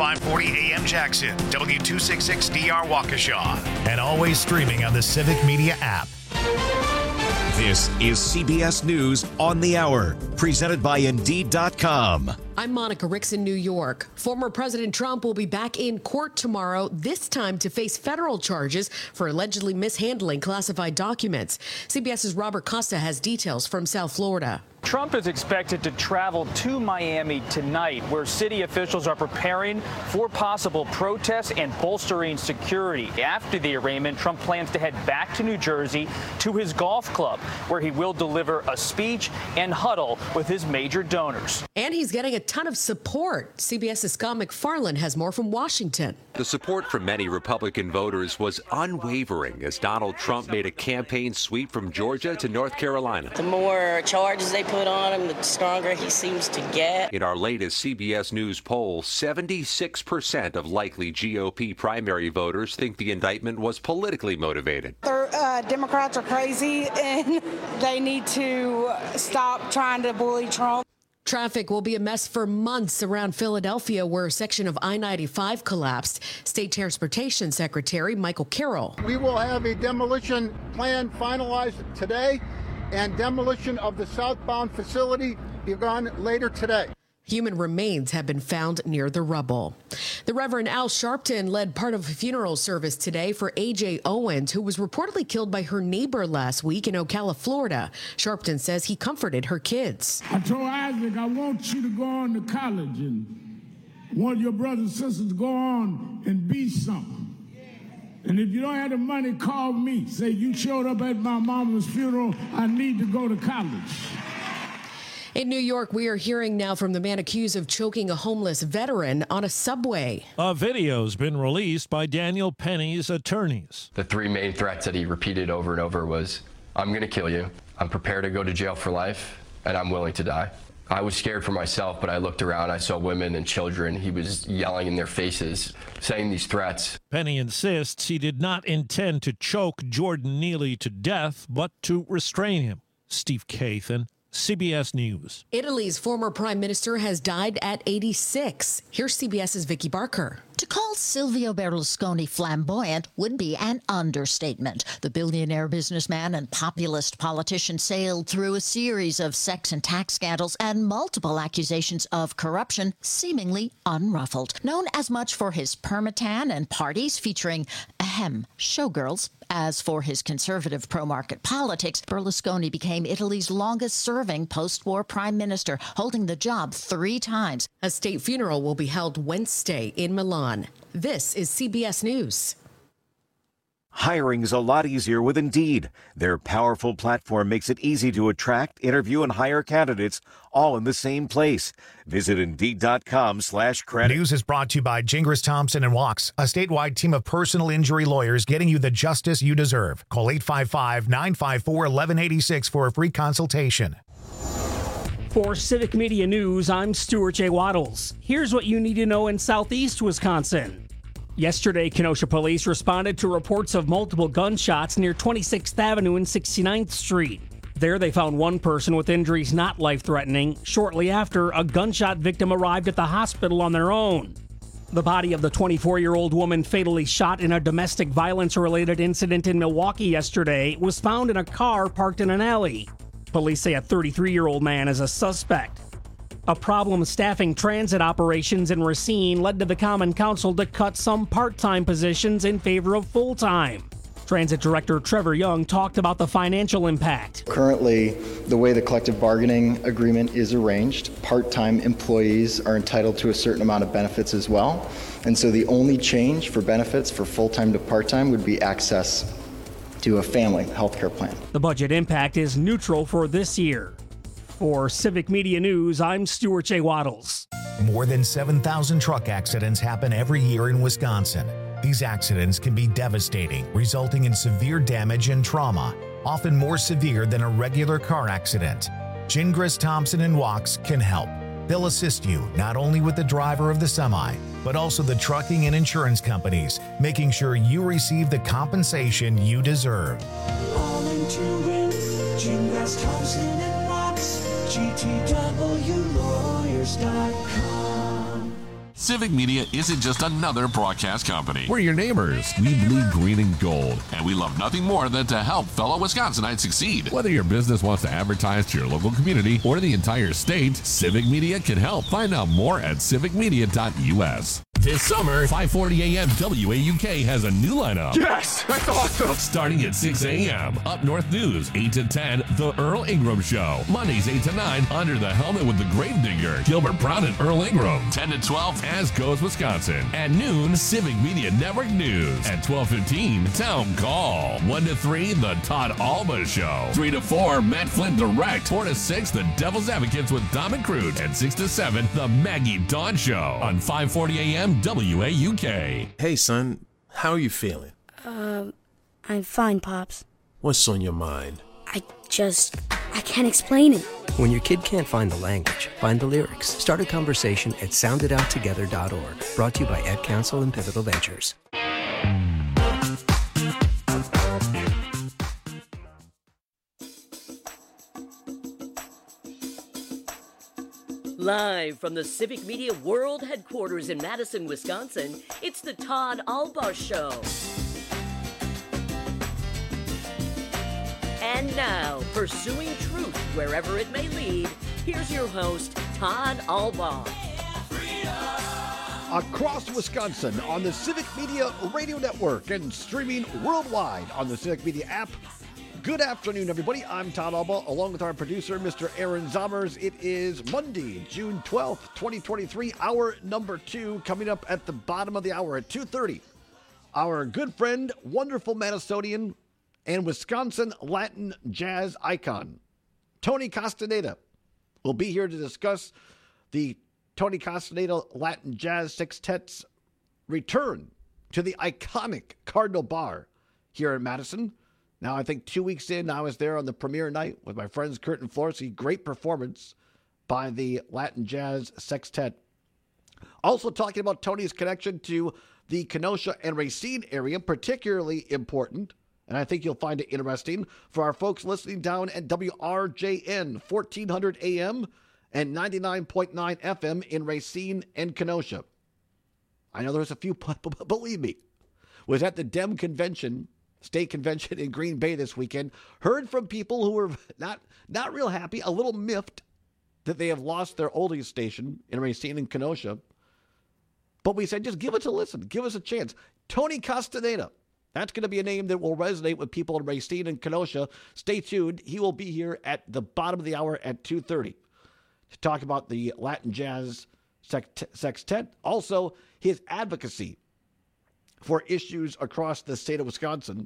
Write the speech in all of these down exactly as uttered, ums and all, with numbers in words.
five forty A M Jackson, W two sixty-six D R Waukesha, and always streaming on the Civic Media app. This is C B S News on the Hour, presented by Indeed dot com. I'm Monica Ricks in New York. Former President Trump will be back in court tomorrow, this time to face federal charges for allegedly mishandling classified documents. CBS's Robert Costa has details from South Florida. Trump is expected to travel to Miami tonight, where city officials are preparing for possible protests and bolstering security. After the arraignment, Trump plans to head back to New Jersey to his golf club, where he will deliver a speech and huddle with his major donors. And he's getting a ton of support. CBS's Scott MacFarlane has more from Washington. The support from many Republican voters was unwavering as Donald Trump made a campaign sweep from Georgia to North Carolina. The more charges they put on him, the stronger he seems to get. In our latest C B S News poll, seventy-six percent of likely G O P primary voters think the indictment was politically motivated. They're, uh, Democrats are crazy, and they need to stop trying to bully Trump. Traffic will be a mess for months around Philadelphia, where a section of I ninety-five collapsed. State Transportation Secretary Michael Carroll. We will have a demolition plan finalized today, and demolition of the southbound facility begun later today. Human remains have been found near the rubble. The Reverend Al Sharpton led part of a funeral service today for A J Owens, who was reportedly killed by her neighbor last week in Ocala, Florida. Sharpton says he comforted her kids. I told Isaac, I want you to go on to college and want your brothers and sisters to go on and be something. And if you don't have the money, call me. Say, you showed up at my mama's funeral. I need to go to college. In New York, we are hearing now from the man accused of choking a homeless veteran on a subway. A video's been released by Daniel Penny's attorneys. The three main threats that he repeated over and over was, I'm going to kill you, I'm prepared to go to jail for life, and I'm willing to die. I was scared for myself, but I looked around, I saw women and children. He was yelling in their faces, saying these threats. Penny insists he did not intend to choke Jordan Neely to death, but to restrain him. Steve Kathan, C B S News. Italy's former prime minister has died at eighty-six. Here's CBS's Vicky Barker. To call Silvio Berlusconi flamboyant would be an understatement. The billionaire businessman and populist politician sailed through a series of sex and tax scandals and multiple accusations of corruption, seemingly unruffled. Known as much for his permatan and parties featuring, ahem, showgirls, as for his conservative pro-market politics, Berlusconi became Italy's longest-serving post-war prime minister, holding the job three times. A state funeral will be held Wednesday in Milan. This is C B S News. Hiring's a lot easier with Indeed. Their powerful platform makes it easy to attract, interview, and hire candidates all in the same place. Visit Indeed.com slash credit. News is brought to you by Gingras Thompson and Wachs, a statewide team of personal injury lawyers getting you the justice you deserve. Call eight five five, nine five four, one one eight six for a free consultation. For Civic Media News, I'm Stuart J. Waddles. Here's what you need to know in southeast Wisconsin. Yesterday, Kenosha police responded to reports of multiple gunshots near twenty-sixth Avenue and sixty-ninth Street. There, they found one person with injuries not life-threatening. Shortly after, a gunshot victim arrived at the hospital on their own. The body of the twenty-four-year-old woman fatally shot in a domestic violence-related incident in Milwaukee yesterday was found in a car parked in an alley. Police say a thirty-three-year-old man is a suspect. A problem staffing transit operations in Racine led to the Common Council to cut some part-time positions in favor of full-time. Transit Director Trevor Young talked about the financial impact. Currently, the way the collective bargaining agreement is arranged, part-time employees are entitled to a certain amount of benefits as well. And so the only change for benefits for full-time to part-time would be access to a family health care plan. The budget impact is neutral for this year. For Civic Media News, I'm Stuart J. Waddles. More than seven thousand truck accidents happen every year in Wisconsin. These accidents can be devastating, resulting in severe damage and trauma, often more severe than a regular car accident. Gingras Thompson and Wachs can help. They'll assist you not only with the driver of the semi, but also the trucking and insurance companies, making sure you receive the compensation you deserve. All insurance, Gingras Thompson and Wachs, G T W lawyers dot com. Civic Media isn't just another broadcast company. We're your neighbors. We bleed green and gold. And we love nothing more than to help fellow Wisconsinites succeed. Whether your business wants to advertise to your local community or the entire state, Civic Media can help. Find out more at civic media dot u s. This summer, five forty a.m. W A U K has a new lineup. Yes, that's awesome. Starting at six a.m. Up North News, eight to ten, The Earl Ingram Show. Mondays, eight to nine, Under the Helmet with the Gravedigger, Gilbert Brown and Earl Ingram. ten to twelve, As Goes Wisconsin. At noon, Civic Media Network News. At twelve fifteen, Town Call. one to three, The Todd Alba Show. three to four, Matt Flint Direct. four to six, The Devil's Advocates with Dom and Cruz. And six to seven, The Maggie Dawn Show. On five forty a.m. W A U K. Hey, son, how are you feeling? Um, I'm fine, Pops. What's on your mind? I just, I can't explain it. When your kid can't find the language, find the lyrics. Start a conversation at sound it out together dot org. Brought to you by Ad Council and Pivotal Ventures. Live from the Civic Media World Headquarters in Madison, Wisconsin, it's the Todd Alba Show. And now, pursuing truth wherever it may lead, here's your host, Todd Alba. Across Wisconsin on the Civic Media Radio Network and streaming worldwide on the Civic Media app. Good afternoon, everybody. I'm Todd Alba, along with our producer, Mister Aaron Zommers. It is Monday, June twelfth, twenty twenty-three, hour number two, coming up at the bottom of the hour at two thirty. Our good friend, wonderful Madisonian, and Wisconsin Latin jazz icon, Tony Castaneda, will be here to discuss the Tony Castaneda Latin Jazz Sextet's return to the iconic Cardinal Bar here in Madison. Now, I think two weeks in, I was there on the premiere night with my friends Kurt and Florsey. Great performance by the Latin Jazz Sextet. Also talking about Tony's connection to the Kenosha and Racine area, particularly important, and I think you'll find it interesting, for our folks listening down at W R J N, fourteen hundred A M and ninety-nine point nine F M in Racine and Kenosha. I know there's a few, but believe me, was at the Dem Convention, State Convention in Green Bay this weekend, heard from people who were not not real happy, a little miffed that they have lost their oldies station in Racine and Kenosha. But we said, just give us a listen, give us a chance. Tony Castaneda, that's going to be a name that will resonate with people in Racine and Kenosha. Stay tuned. He will be here at the bottom of the hour at two thirty to talk about the Latin Jazz Sextet, also his advocacy for issues across the state of Wisconsin,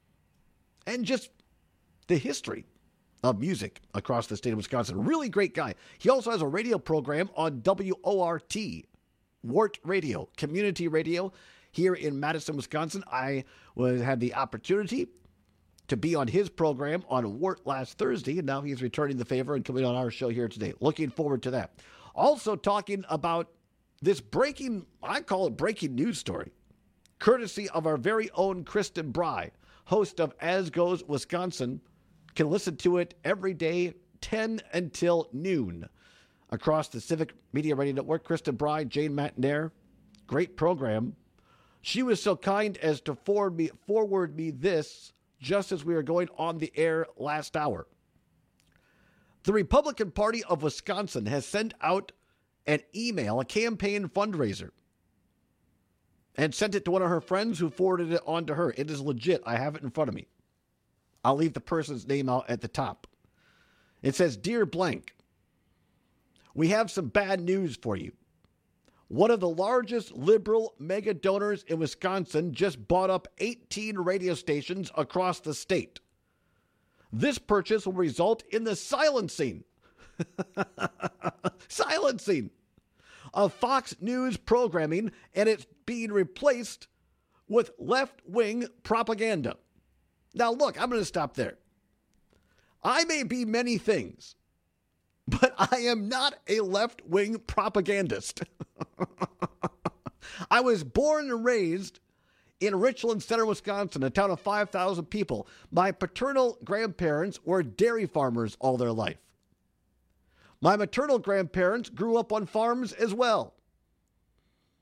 and just the history of music across the state of Wisconsin. Really great guy. He also has a radio program on W O R T, Wart Radio, community radio here in Madison, Wisconsin. I was, had the opportunity to be on his program on Wart last Thursday, and now he's returning the favor and coming on our show here today. Looking forward to that. Also talking about this breaking, I call it breaking news story, courtesy of our very own Kristen Bry, host of As Goes Wisconsin. Can listen to it every day, ten until noon, across the Civic Media Radio Network. Kristen Bry, Jane Matnair, great program. She was so kind as to forward me, forward me this just as we were going on the air last hour. The Republican Party of Wisconsin has sent out an email, a campaign fundraiser, and sent it to one of her friends who forwarded it on to her. It is legit. I have it in front of me. I'll leave the person's name out at the top. It says, "Dear blank, we have some bad news for you. One of the largest liberal mega donors in Wisconsin just bought up eighteen radio stations across the state. This purchase will result in the silencing, silencing of Fox News programming, and it's being replaced with left-wing propaganda." Now, look, I'm going to stop there. I may be many things, but I am not a left-wing propagandist. I was born and raised in Richland Center, Wisconsin, a town of five thousand people. My paternal grandparents were dairy farmers all their life. My maternal grandparents grew up on farms as well.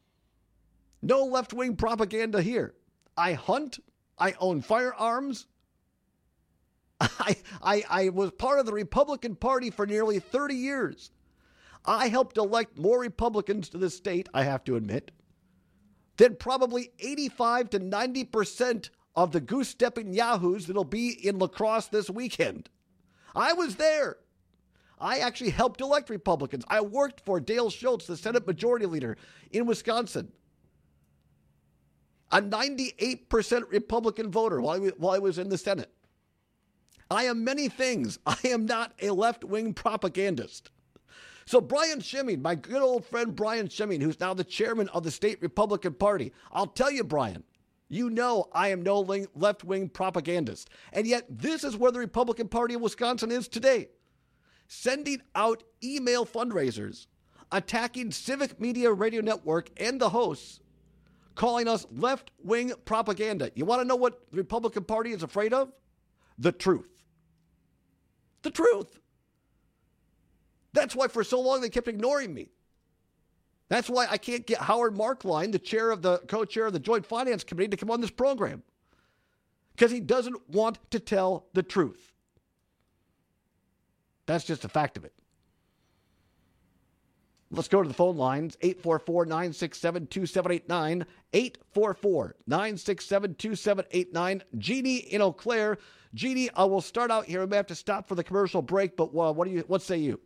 No left-wing propaganda here. I hunt. I own firearms. I, I, I was part of the Republican Party for nearly thirty years. I helped elect more Republicans to this state, I have to admit, than probably eighty-five to ninety percent of the goose-stepping yahoos that'll be in La Crosse this weekend. I was there. I actually helped elect Republicans. I worked for Dale Schultz, the Senate Majority Leader in Wisconsin, a ninety-eight percent Republican voter while I, while I was in the Senate. I am many things. I am not a left-wing propagandist. So Brian Shimeen, my good old friend Brian Shimeen, who's now the chairman of the state Republican Party, I'll tell you, Brian, you know I am no left-wing propagandist. And yet this is where the Republican Party of Wisconsin is today, sending out email fundraisers, attacking Civic Media Radio Network and the hosts, calling us left-wing propaganda. You want to know what the Republican Party is afraid of? The truth. The truth. That's why for so long they kept ignoring me. That's why I can't get Howard Markline, the chair of the co-chair of the Joint Finance Committee, to come on this program. Because he doesn't want to tell the truth. That's just a fact of it. Let's go to the phone lines. eight four four, nine six seven, two seven eight nine. eight four four, nine six seven, two seven eight nine. Jeannie in Eau Claire. Jeannie, I will start out here. We may have to stop for the commercial break, but uh, what do you? What say you?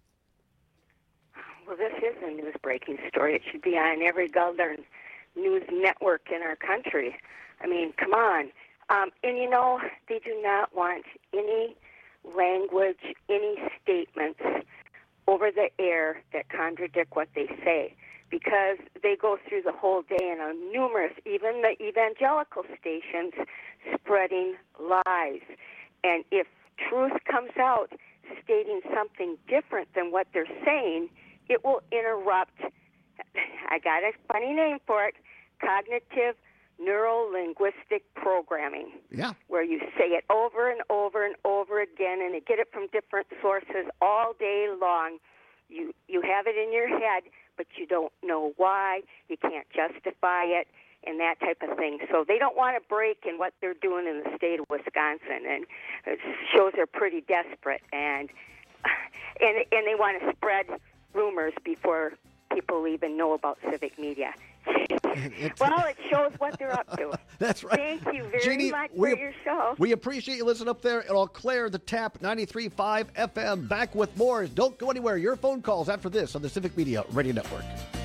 Well, this is a news breaking story. It should be on every Golden news network in our country. I mean, come on. Um, and, you know, they do not want any language, any statements over the air that contradict what they say, because they go through the whole day and on numerous, even the evangelical stations, spreading lies. And if truth comes out stating something different than what they're saying, it will interrupt, I got a funny name for it, cognitive neuro-linguistic programming. Yeah. Where you say it over and over and over again, and you get it from different sources all day long. You you have it in your head, but you don't know why. You can't justify it, and that type of thing. So they don't want to break in what they're doing in the state of Wisconsin, and it shows they're pretty desperate, and and and they want to spread rumors before people even know about civic media. Well, it shows what they're up to. That's right. Thank you very Jeannie, much we, for your show. We appreciate you listening up there at Eau Claire, the Tap ninety-three point five F M. Back with more. Don't go anywhere. Your phone calls after this on the Civic Media Radio Network.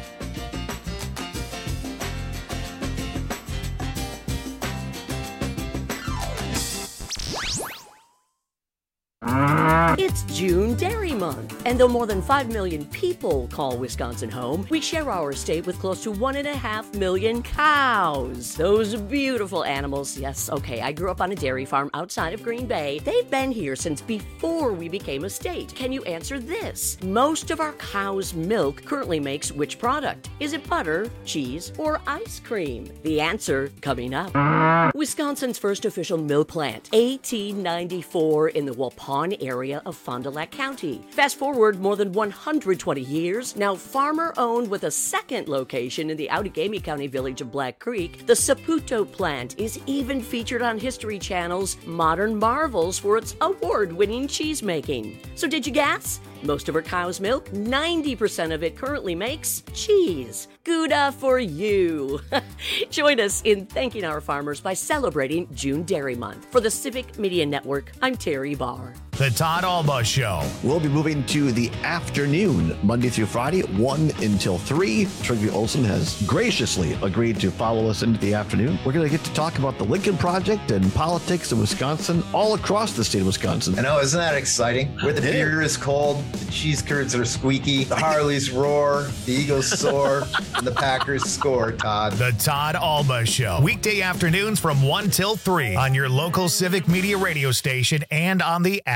It's June Dairy Month, and though more than five million people call Wisconsin home, we share our state with close to one and a half million cows. Those beautiful animals. Yes, okay, I grew up on a dairy farm outside of Green Bay. They've been here since before we became a state. Can you answer this? Most of our cow's milk currently makes which product? Is it butter, cheese, or ice cream? The answer coming up. Wisconsin's first official milk plant, eighteen ninety-four, in the Waupun area of Fond du Lac County. Fast forward more than one hundred twenty years, now farmer-owned with a second location in the Outagamie County village of Black Creek, the Saputo plant is even featured on History Channel's Modern Marvels for its award-winning cheese making. So did you guess? Most of our cow's milk, ninety percent of it currently makes cheese. Gouda for you. Join us in thanking our farmers by celebrating June Dairy Month. For the Civic Media Network, I'm Terry Barr. The Todd Alba Show. We'll be moving to the afternoon, Monday through Friday, one until three. Trygve Olsen has graciously agreed to follow us into the afternoon. We're going to get to talk about the Lincoln Project and politics in Wisconsin, all across the state of Wisconsin. I know, isn't that exciting? Where the beer is cold, the cheese curds are squeaky, the Harleys roar, the Eagles soar, and the Packers score, Todd. The Todd Alba Show. Weekday afternoons from one till three on your local Civic Media radio station and on the app.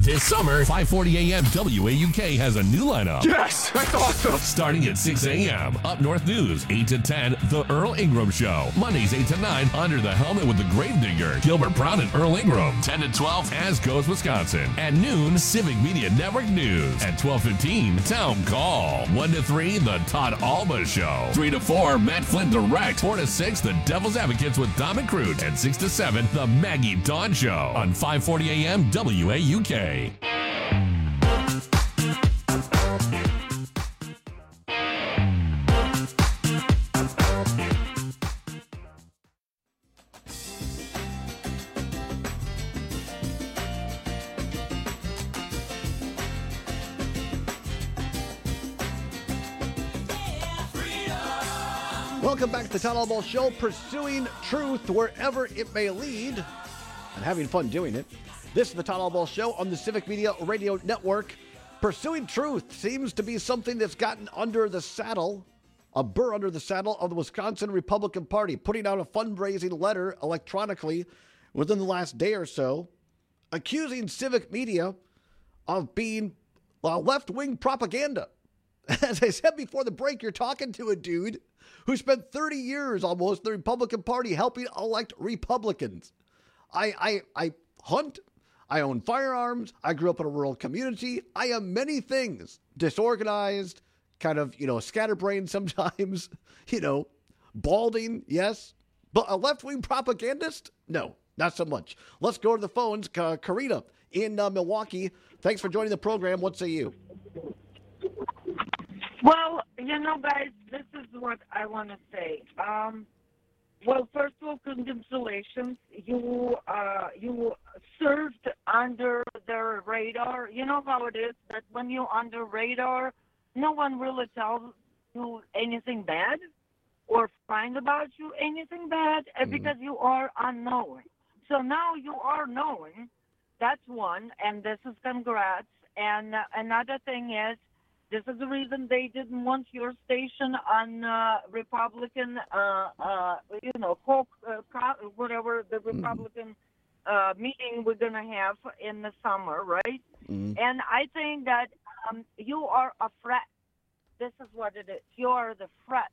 This summer, five forty a.m. W A U K has a new lineup. Yes, that's awesome. Starting at six a.m. Up North News, eight to ten, The Earl Ingram Show. Mondays, eight to nine, Under the Helmet with the Gravedigger, Gilbert Brown and Earl Ingram. ten to twelve, As Goes Wisconsin. At noon, Civic Media Network News. At twelve fifteen, Town Call. one to three, The Todd Alba Show. three to four, Matt Flynn Direct. four to six, The Devil's Advocates with Dom and Crute. And six to seven, The Maggie Dawn Show. On five forty a.m. W A U K. Welcome back to the Town Hall Ball Show, pursuing truth wherever it may lead and having fun doing it. This is the Town Hall Ball Show on the Civic Media Radio Network. Pursuing truth seems to be something that's gotten under the saddle, a burr under the saddle of the Wisconsin Republican Party, putting out a fundraising letter electronically within the last day or so, accusing Civic Media of being uh, left-wing propaganda. As I said before the break, you're talking to a dude who spent thirty years almost in the Republican Party helping elect Republicans. I, I, I hunt. I own firearms. I grew up in a rural community. I am many things. Disorganized, kind of, you know, scatterbrained sometimes, you know, balding, yes. But a left-wing propagandist? No, not so much. Let's go to the phones. Uh, Karina in uh, Milwaukee. Thanks for joining the program. What say you? Well, you know, guys, this is what I want to say. Um, well, first of all, congratulations. You uh, you served under the radar. You know how it is that when you're under radar, no one really tells you anything bad or find about you anything bad mm-hmm. because you are unknown. So now you are known. That's one, and this is congrats. And uh, another thing is, this is the reason they didn't want your station on uh, Republican, uh, uh, you know, co- uh, co- whatever the Republican uh, meeting we're going to have in the summer, right? Mm-hmm. And I think that um, you are a threat. This is what it is. You are the threat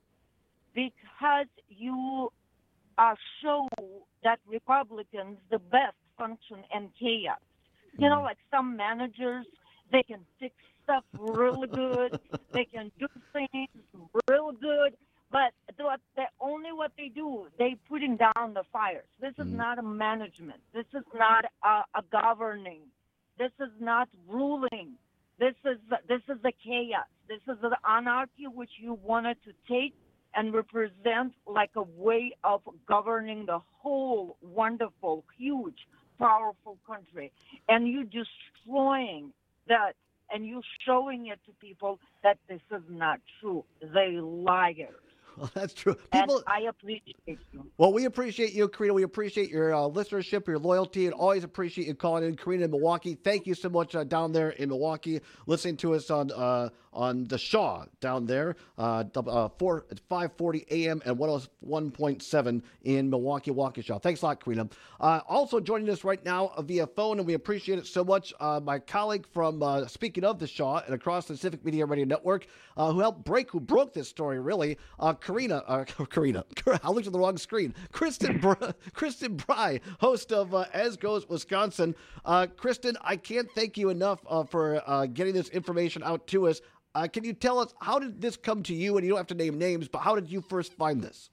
because you uh, show that Republicans the best function in chaos. Mm-hmm. You know, like some managers, they can fix stuff really good. They can do things real good, but the only what they do, they putting down the fires. This is mm. not a management. This is not a, a governing. This is not ruling. This is this is the chaos. This is the anarchy which you wanted to take and represent like a way of governing the whole wonderful, huge, powerful country, and you destroying that. And you showing it to people that this is not true. They liars. Well, that's true. People, and I appreciate you. Well, we appreciate you, Karina. We appreciate your uh, listenership, your loyalty, and always appreciate you calling in. Karina in Milwaukee, thank you so much uh, down there in Milwaukee, listening to us on uh, on the Shaw down there, uh, uh, four, five forty a.m. and one oh one point seven in Milwaukee, Waukesha. Thanks a lot, Karina. Uh, also joining us right now via phone, and we appreciate it so much, uh, my colleague from, uh, speaking of the Shaw and across the Civic Media Radio Network, uh, who helped break, who broke this story, really, uh, Karina, uh, Karina, I looked at the wrong screen. Kristen, Br- Kristen Bry, host of uh, As Goes Wisconsin. Uh, Kristen, I can't thank you enough uh, for uh, getting this information out to us. Uh, can you tell us, how did this come to you? And you don't have to name names, but how did you first find this?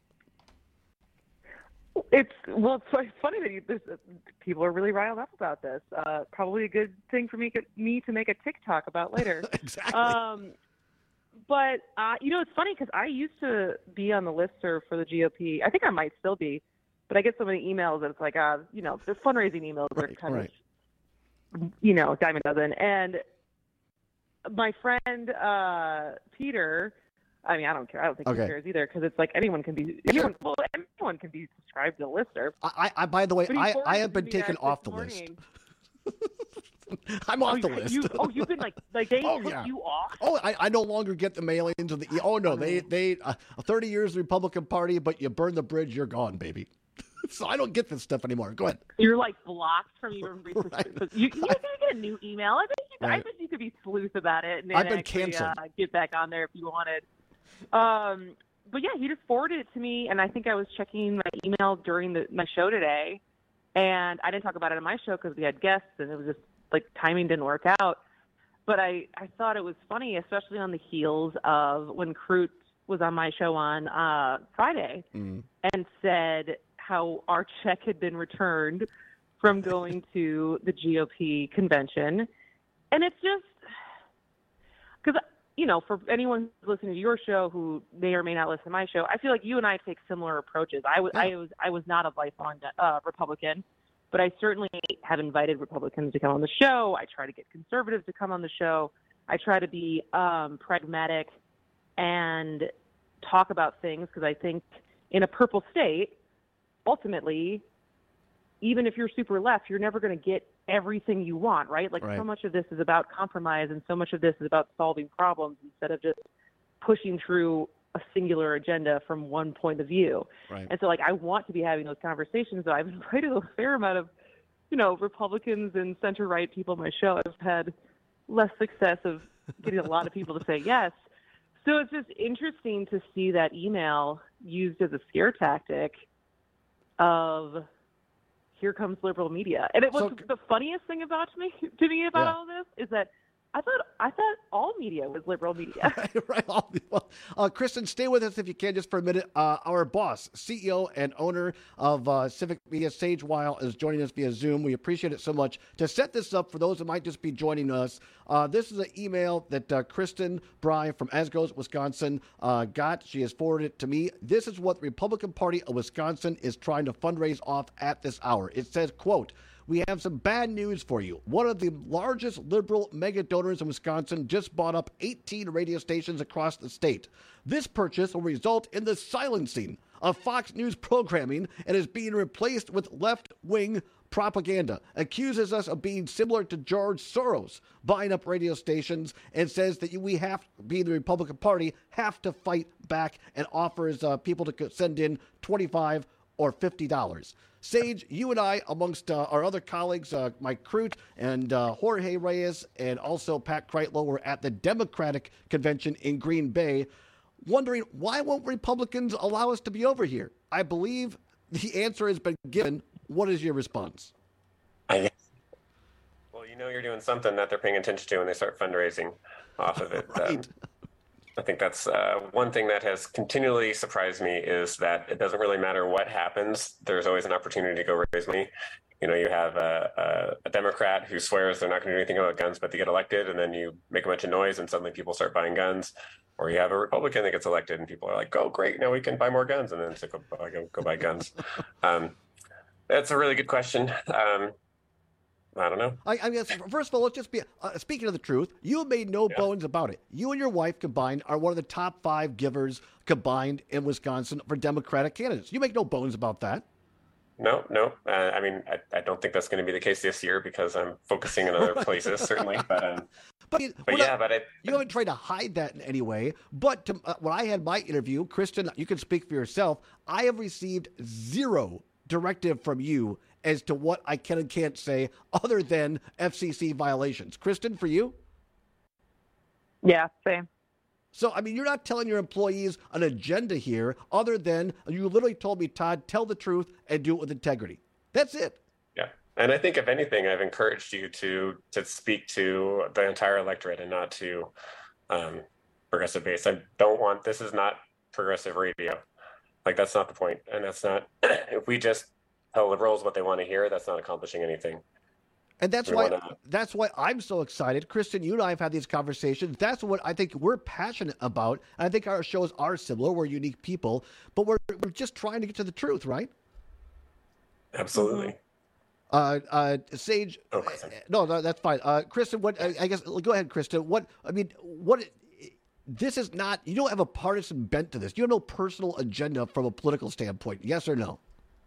It's well, it's so funny that you, this, uh, people are really riled up about this. Uh, probably a good thing for me, me to make a TikTok about later. Exactly. Um, but uh, you know, it's funny because I used to be on the listserv for the G O P. I think I might still be, but I get so many emails that it's like, uh, you know, the fundraising emails right, are kind right. of, you know, dime a dozen. And my friend uh, Peter. I mean, I don't care. I don't think okay. he cares either because it's like anyone can be anyone. Well, anyone can be subscribed to the listserv. I, I, by the way, I, I have been taken off the morning. list. I'm off oh, the list. You, oh, you've been like like they oh, took yeah. you off. Oh, I, I no longer get the mailings of the. Oh no, they they uh, thirty years the Republican Party, but you burn the bridge, you're gone, baby. So I don't get this stuff anymore. Go ahead. You're like blocked from even research. Right. You, you're going to get a new email. I bet you, I Right. bet you could be sleuth about it and I've been actually, canceled. Uh, get back on there if you wanted. Um, but yeah, he just forwarded it to me, and I think I was checking my email during the, my show today, and I didn't talk about it on my show because we had guests, and it was just like timing didn't work out. But I, I thought it was funny, especially on the heels of when Crute was on my show on uh, Friday Mm. and said how our check had been returned from going to the G O P convention. And it's just because, you know, for anyone who's listening to your show who may or may not listen to my show, I feel like you and I take similar approaches. I was, I was, I was not a lifelong uh, Republican, but I certainly have invited Republicans to come on the show. I try to get conservatives to come on the show. I try to be um, pragmatic and talk about things because I think in a purple state, ultimately, even if you're super left, you're never going to get everything you want, right? Like Right. so much of this is about compromise and so much of this is about solving problems instead of just pushing through a singular agenda from one point of view. Right. And so like I want to be having those conversations. So I've invited a fair amount of, you know, Republicans and center-right people on my show. I've had less success of getting a lot of people to say yes. So it's just interesting to see that email used as a scare tactic of here comes liberal media. And it was So- the funniest thing about me to me about Yeah. all this is that I thought I thought all media was liberal media. right. All- well, uh, Kristen, stay with us if you can just for a minute. Uh, our boss, C E O and owner of uh, Civic Media, Sage Weil, is joining us via Zoom. We appreciate it so much. To set this up for those that might just be joining us, uh, this is an email that uh, Kristen Bry from Asgos, Wisconsin, uh, got. She has forwarded it to me. This is what the Republican Party of Wisconsin is trying to fundraise off at this hour. It says, quote, "We have some bad news for you. One of the largest liberal mega donors in Wisconsin just bought up eighteen radio stations across the state. This purchase will result in the silencing of Fox News programming and is being replaced with left-wing propaganda, accuses us of being similar to George Soros, buying up radio stations, and says that we have, being the Republican Party, have to fight back, and offers uh, people to send in twenty-five dollars or fifty dollars. Sage, you and I, amongst uh, our other colleagues, uh, Mike Crute and uh, Jorge Reyes, and also Pat Kreitlow, were at the Democratic Convention in Green Bay, wondering why won't Republicans allow us to be over here? I believe the answer has been given. What is your response? I guess. Well, you know you're doing something that they're paying attention to when they start fundraising off of it. Right. Um, I think that's uh, one thing that has continually surprised me is that it doesn't really matter what happens. There's always an opportunity to go raise money. You know, you have a, a, a Democrat who swears they're not going to do anything about guns, but they get elected, and then you make a bunch of noise, and suddenly people start buying guns. Or you have a Republican that gets elected, and people are like, "Oh, great, now we can buy more guns," and then so go, go, go buy guns. um, that's a really good question. Um, I don't know. I, I guess, first of all, let's just be, uh, speaking of the truth, you have made no Yeah. bones about it. You and your wife combined are one of the top five givers combined in Wisconsin for Democratic candidates. You make no bones about that. No, no. Uh, I mean, I, I don't think that's going to be the case this year because I'm focusing in other places, certainly. But, um, But, but yeah, but I, you haven't tried to hide that in any way. But to, uh, when I had my interview, Kristen, you can speak for yourself. I have received zero directive from you as to what I can and can't say other than F C C violations. Kristen, for you? Yeah, same. So, I mean, you're not telling your employees an agenda here other than you literally told me, Todd, tell the truth and do it with integrity. That's it. yeah. And I think if anything, I've encouraged you to to speak to the entire electorate and not to um, progressive base. I don't want, this is not progressive radio. Like, that's not the point. And that's not, if we just tell liberals what they want to hear, that's not accomplishing anything. And that's We why wanna- that's why I'm so excited. Kristen, you and I have had these conversations. That's what I think we're passionate about. And I think our shows are similar. We're unique people, but we're we're just trying to get to the truth, right? Absolutely. Uh, uh, Sage, Oh, Kristen. no, no, that's fine. Uh, Kristen, what? I, I guess go ahead, Kristen. What? I mean, what? This is not. You don't have a partisan bent to this. You have no personal agenda from a political standpoint. Yes or no?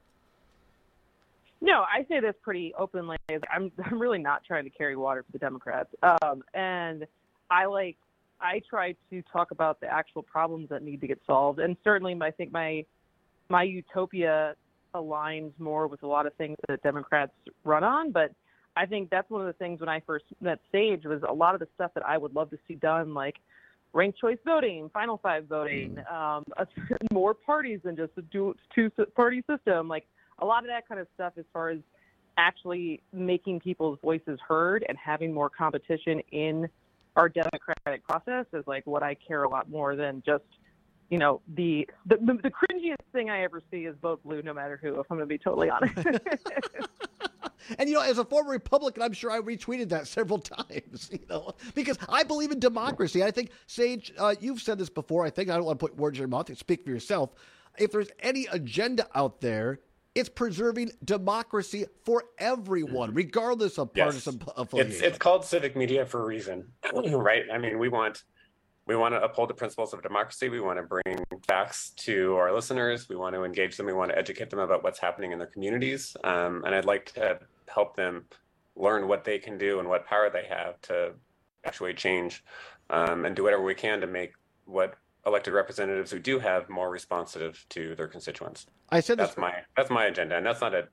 No, I say this pretty openly. I'm I'm really not trying to carry water for the Democrats. Um, and I like I try to talk about the actual problems that need to get solved. And certainly, I think my my utopia aligns more with a lot of things that Democrats run on. But I think that's one of the things when I first met Sage was a lot of the stuff that I would love to see done, like ranked choice voting, Final Five voting, um, more parties than just a two-party system, like a lot of that kind of stuff as far as actually making people's voices heard and having more competition in our democratic process is like what I care a lot more than just, you know, the the, the, the cringiest thing I ever see is vote blue no matter who, if I'm going to be totally honest. And, you know, as a former Republican, I'm sure I retweeted that several times, you know, because I believe in democracy. I think, Sage, uh, you've said this before. I think I don't want to put words in your mouth. Speak for yourself. If there's any agenda out there, it's preserving democracy for everyone, regardless of partisan yes. affiliation. It's, it's called civic media for a reason, right? I mean, we want we want to uphold the principles of democracy. We want to bring facts to our listeners. We want to engage them. We want to educate them about what's happening in their communities. Um, and I'd like to help them learn what they can do and what power they have to actually change um, and do whatever we can to make what elected representatives who do have more responsive to their constituents. I said that's this, my that's my agenda, and that's not a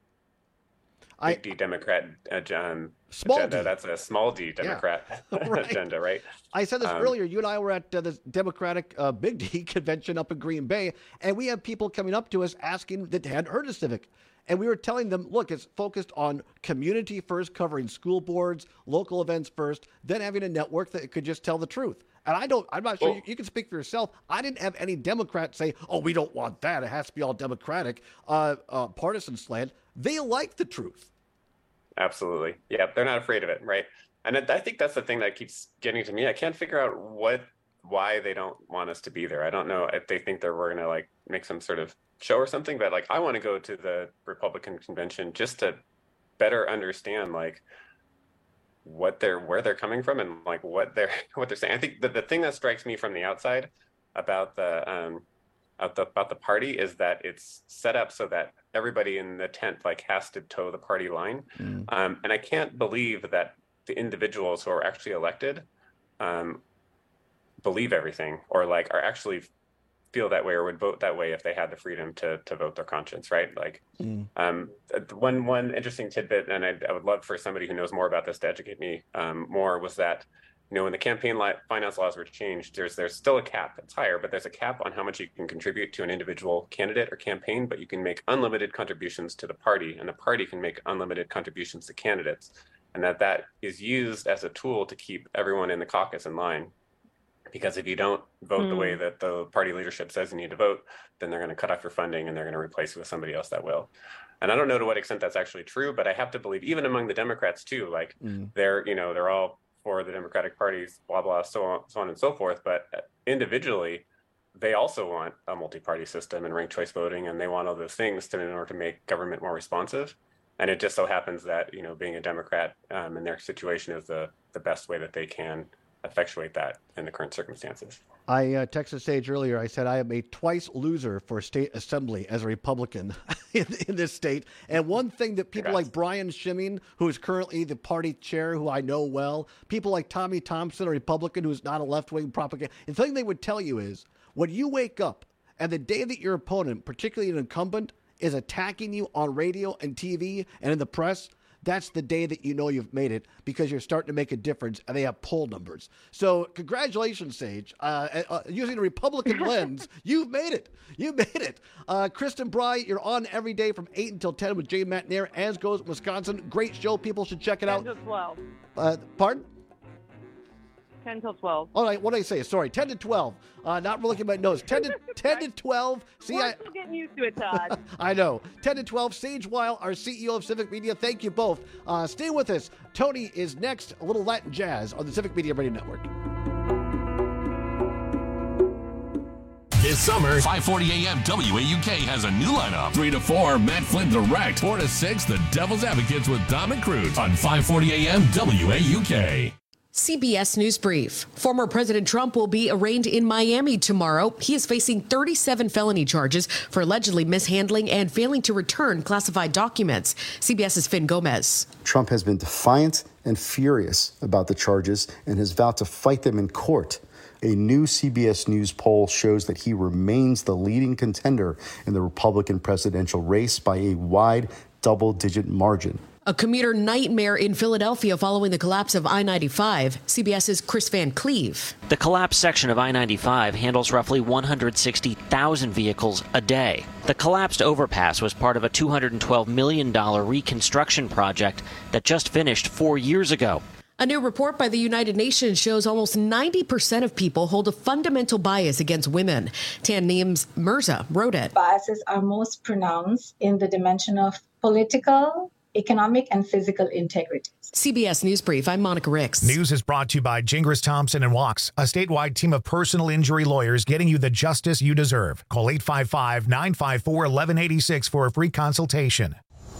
I, big D Democrat um, small agenda. D. That's a small D Democrat Yeah. Right. agenda, right? I said this Um, earlier. You and I were at uh, the Democratic uh, Big D convention up in Green Bay, and we had people coming up to us asking that they hadn't heard of Civic. And we were telling them, look, it's focused on community first, covering school boards, local events first, then having a network that could just tell the truth. And I don't, I'm not sure, Well- you, you can speak for yourself. I didn't have any Democrats say, oh, we don't want that. It has to be all Democratic, uh, uh, partisan slant. They like the truth. Absolutely. Yeah, they're not afraid of it, right? And I I think that's the thing that keeps getting to me. I can't figure out what, why they don't want us to be there. I don't know if they think that we're going to like make some sort of show or something, but like I want to go to the Republican convention just to better understand like what they're, where they're coming from and like what they're, what they're saying. I think the, the thing that strikes me from the outside about the, um, About the, about the party is that it's set up so that everybody in the tent like has to toe the party line. Mm. Um, and I can't believe that the individuals who are actually elected um, believe everything or like are actually feel that way or would vote that way if they had the freedom to to vote their conscience, right? Like Mm. um, one one interesting tidbit, and I, I would love for somebody who knows more about this to educate me um, more, was that you know, when the campaign li- finance laws were changed, there's there's still a cap that's higher, but there's a cap on how much you can contribute to an individual candidate or campaign, but you can make unlimited contributions to the party, and the party can make unlimited contributions to candidates, and that that is used as a tool to keep everyone in the caucus in line. Because if you don't vote Hmm. the way that the party leadership says you need to vote, then they're going to cut off your funding and they're going to replace you with somebody else that will. And I don't know to what extent that's actually true, but I have to believe even among the Democrats too, like Mm. they're, you know, they're all for the Democratic parties, blah, blah, so on, so on and so forth. But individually, they also want a multi-party system and ranked choice voting, and they want all those things to, in order to make government more responsive. And it just so happens that, you know, being a Democrat um, in their situation is the, the best way that they can effectuate that in the current circumstances. I uh, texted Sage earlier. I said I am a twice loser for state assembly as a Republican in, in this state. And one thing that people Congrats. like Brian Schimming, who is currently the party chair, who I know well, people like Tommy Thompson, a Republican who's not a left-wing propaganda, the thing they would tell you is when you wake up and the day that your opponent, particularly an incumbent, is attacking you on radio and T V and in the press, that's the day that you know you've made it because you're starting to make a difference and they have poll numbers. So congratulations, Sage. Uh, uh, using a Republican lens, you've made it. You made it. Uh, Kristen Bry, you're on every day from eight until ten with Jay McNair, As Goes Wisconsin. Great show. People should check it ten out. till twelve. Uh, pardon? ten till twelve. All right, what did I say? Sorry, ten to twelve. Uh, not looking at my notes. ten to ten to twelve. See, We're I, still getting used to it, Todd. I know. ten to twelve. Sage Weil, our C E O of Civic Media. Thank you both. Uh, stay with us. Tony is next. A little Latin jazz on the Civic Media Radio Network. This summer, five forty A M W A U K has a new lineup. three to four, Matt Flynn Direct. four to six, The Devil's Advocates with Dom and Cruz on five forty A M W A U K. C B S News Brief. Former President Trump will be arraigned in Miami tomorrow. He is facing thirty-seven felony charges for allegedly mishandling and failing to return classified documents. CBS's Finn Gomez. Trump has been defiant and furious about the charges and has vowed to fight them in court. A new C B S News poll shows that he remains the leading contender in the Republican presidential race by a wide double-digit margin. A commuter nightmare in Philadelphia following the collapse of I ninety-five. CBS's Chris Van Cleve. The collapsed section of I ninety-five handles roughly one hundred sixty thousand vehicles a day. The collapsed overpass was part of a two hundred twelve million dollars reconstruction project that just finished four years ago. A new report by the United Nations shows almost ninety percent of people hold a fundamental bias against women. Tanneem Mirza wrote it. Biases are most pronounced in the dimension of political, economic, and physical integrity. C B S News Brief, I'm Monica Ricks. News is brought to you by Gingras Thompson and Walks, a statewide team of personal injury lawyers getting you the justice you deserve. Call eight five five, nine five four, one one eight six for a free consultation.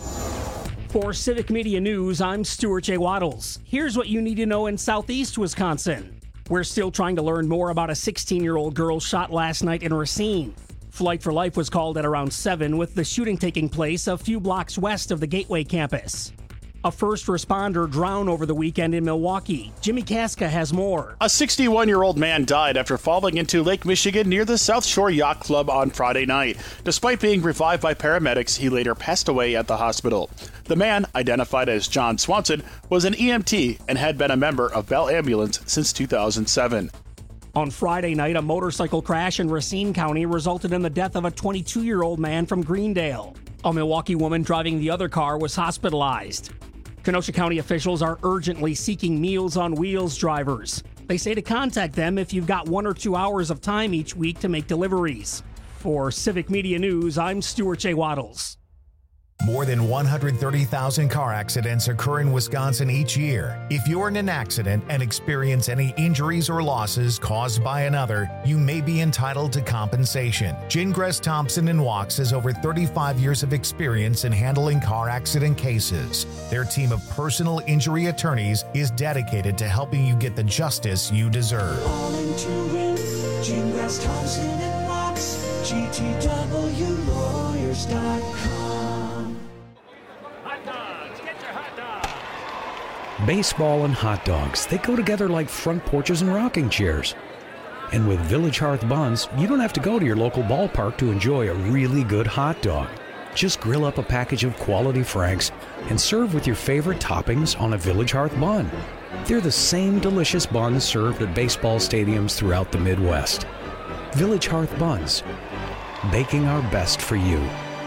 For Civic Media News, I'm Stuart J. Waddles. Here's what you need to know in southeast Wisconsin. We're still trying to learn more about a sixteen-year-old girl shot last night in Racine. Flight for Life was called at around seven, with the shooting taking place a few blocks west of the Gateway campus. A first responder drowned over the weekend in Milwaukee. Jimmy Casca has more. A sixty-one-year-old man died after falling into Lake Michigan near the South Shore Yacht Club on Friday night. Despite being revived by paramedics, he later passed away at the hospital. The man, identified as John Swanson, was an E M T and had been a member of Bell Ambulance since two thousand seven. On Friday night, a motorcycle crash in Racine County resulted in the death of a twenty-two-year-old man from Greendale. A Milwaukee woman driving the other car was hospitalized. Kenosha County officials are urgently seeking Meals on Wheels drivers. They say to contact them if you've got one or two hours of time each week to make deliveries. For Civic Media News, I'm Stuart J. Waddles. More than one hundred thirty thousand car accidents occur in Wisconsin each year. If you're in an accident and experience any injuries or losses caused by another, you may be entitled to compensation. Gingras Thompson and Walks has over thirty-five years of experience in handling car accident cases. Their team of personal injury attorneys is dedicated to helping you get the justice you deserve. All into it, Gingras Thompson and Walks, G T W lawyers dot com. Baseball and hot dogs, they go together like front porches and rocking chairs. And with Village Hearth Buns, you don't have to go to your local ballpark to enjoy a really good hot dog. Just grill up a package of quality Franks and serve with your favorite toppings on a Village Hearth bun. They're the same delicious buns served at baseball stadiums throughout the Midwest. Village Hearth Buns, baking our best for you.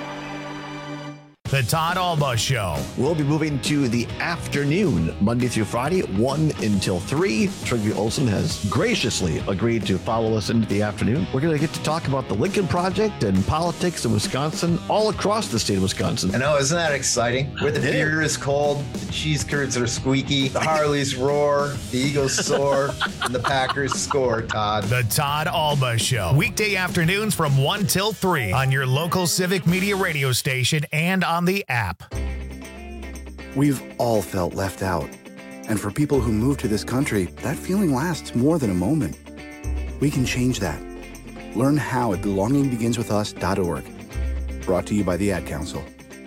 The Todd Alba Show. We'll be moving to the afternoon, Monday through Friday, one until three. Trigby Olson has graciously agreed to follow us into the afternoon. We're going to get to talk about the Lincoln Project and politics in Wisconsin, all across the state of Wisconsin. I know, isn't that exciting? Where the beer is cold, the cheese curds are squeaky, the Harleys roar, the Eagles soar, and the Packers score, Todd. The Todd Alba Show. Weekday afternoons from one till three on your local Civic Media radio station and on the app. We've all felt left out. And for people who move to this country, that feeling lasts more than a moment. We can change that. Learn how at belonging begins with us dot org. Brought to you by the Ad Council.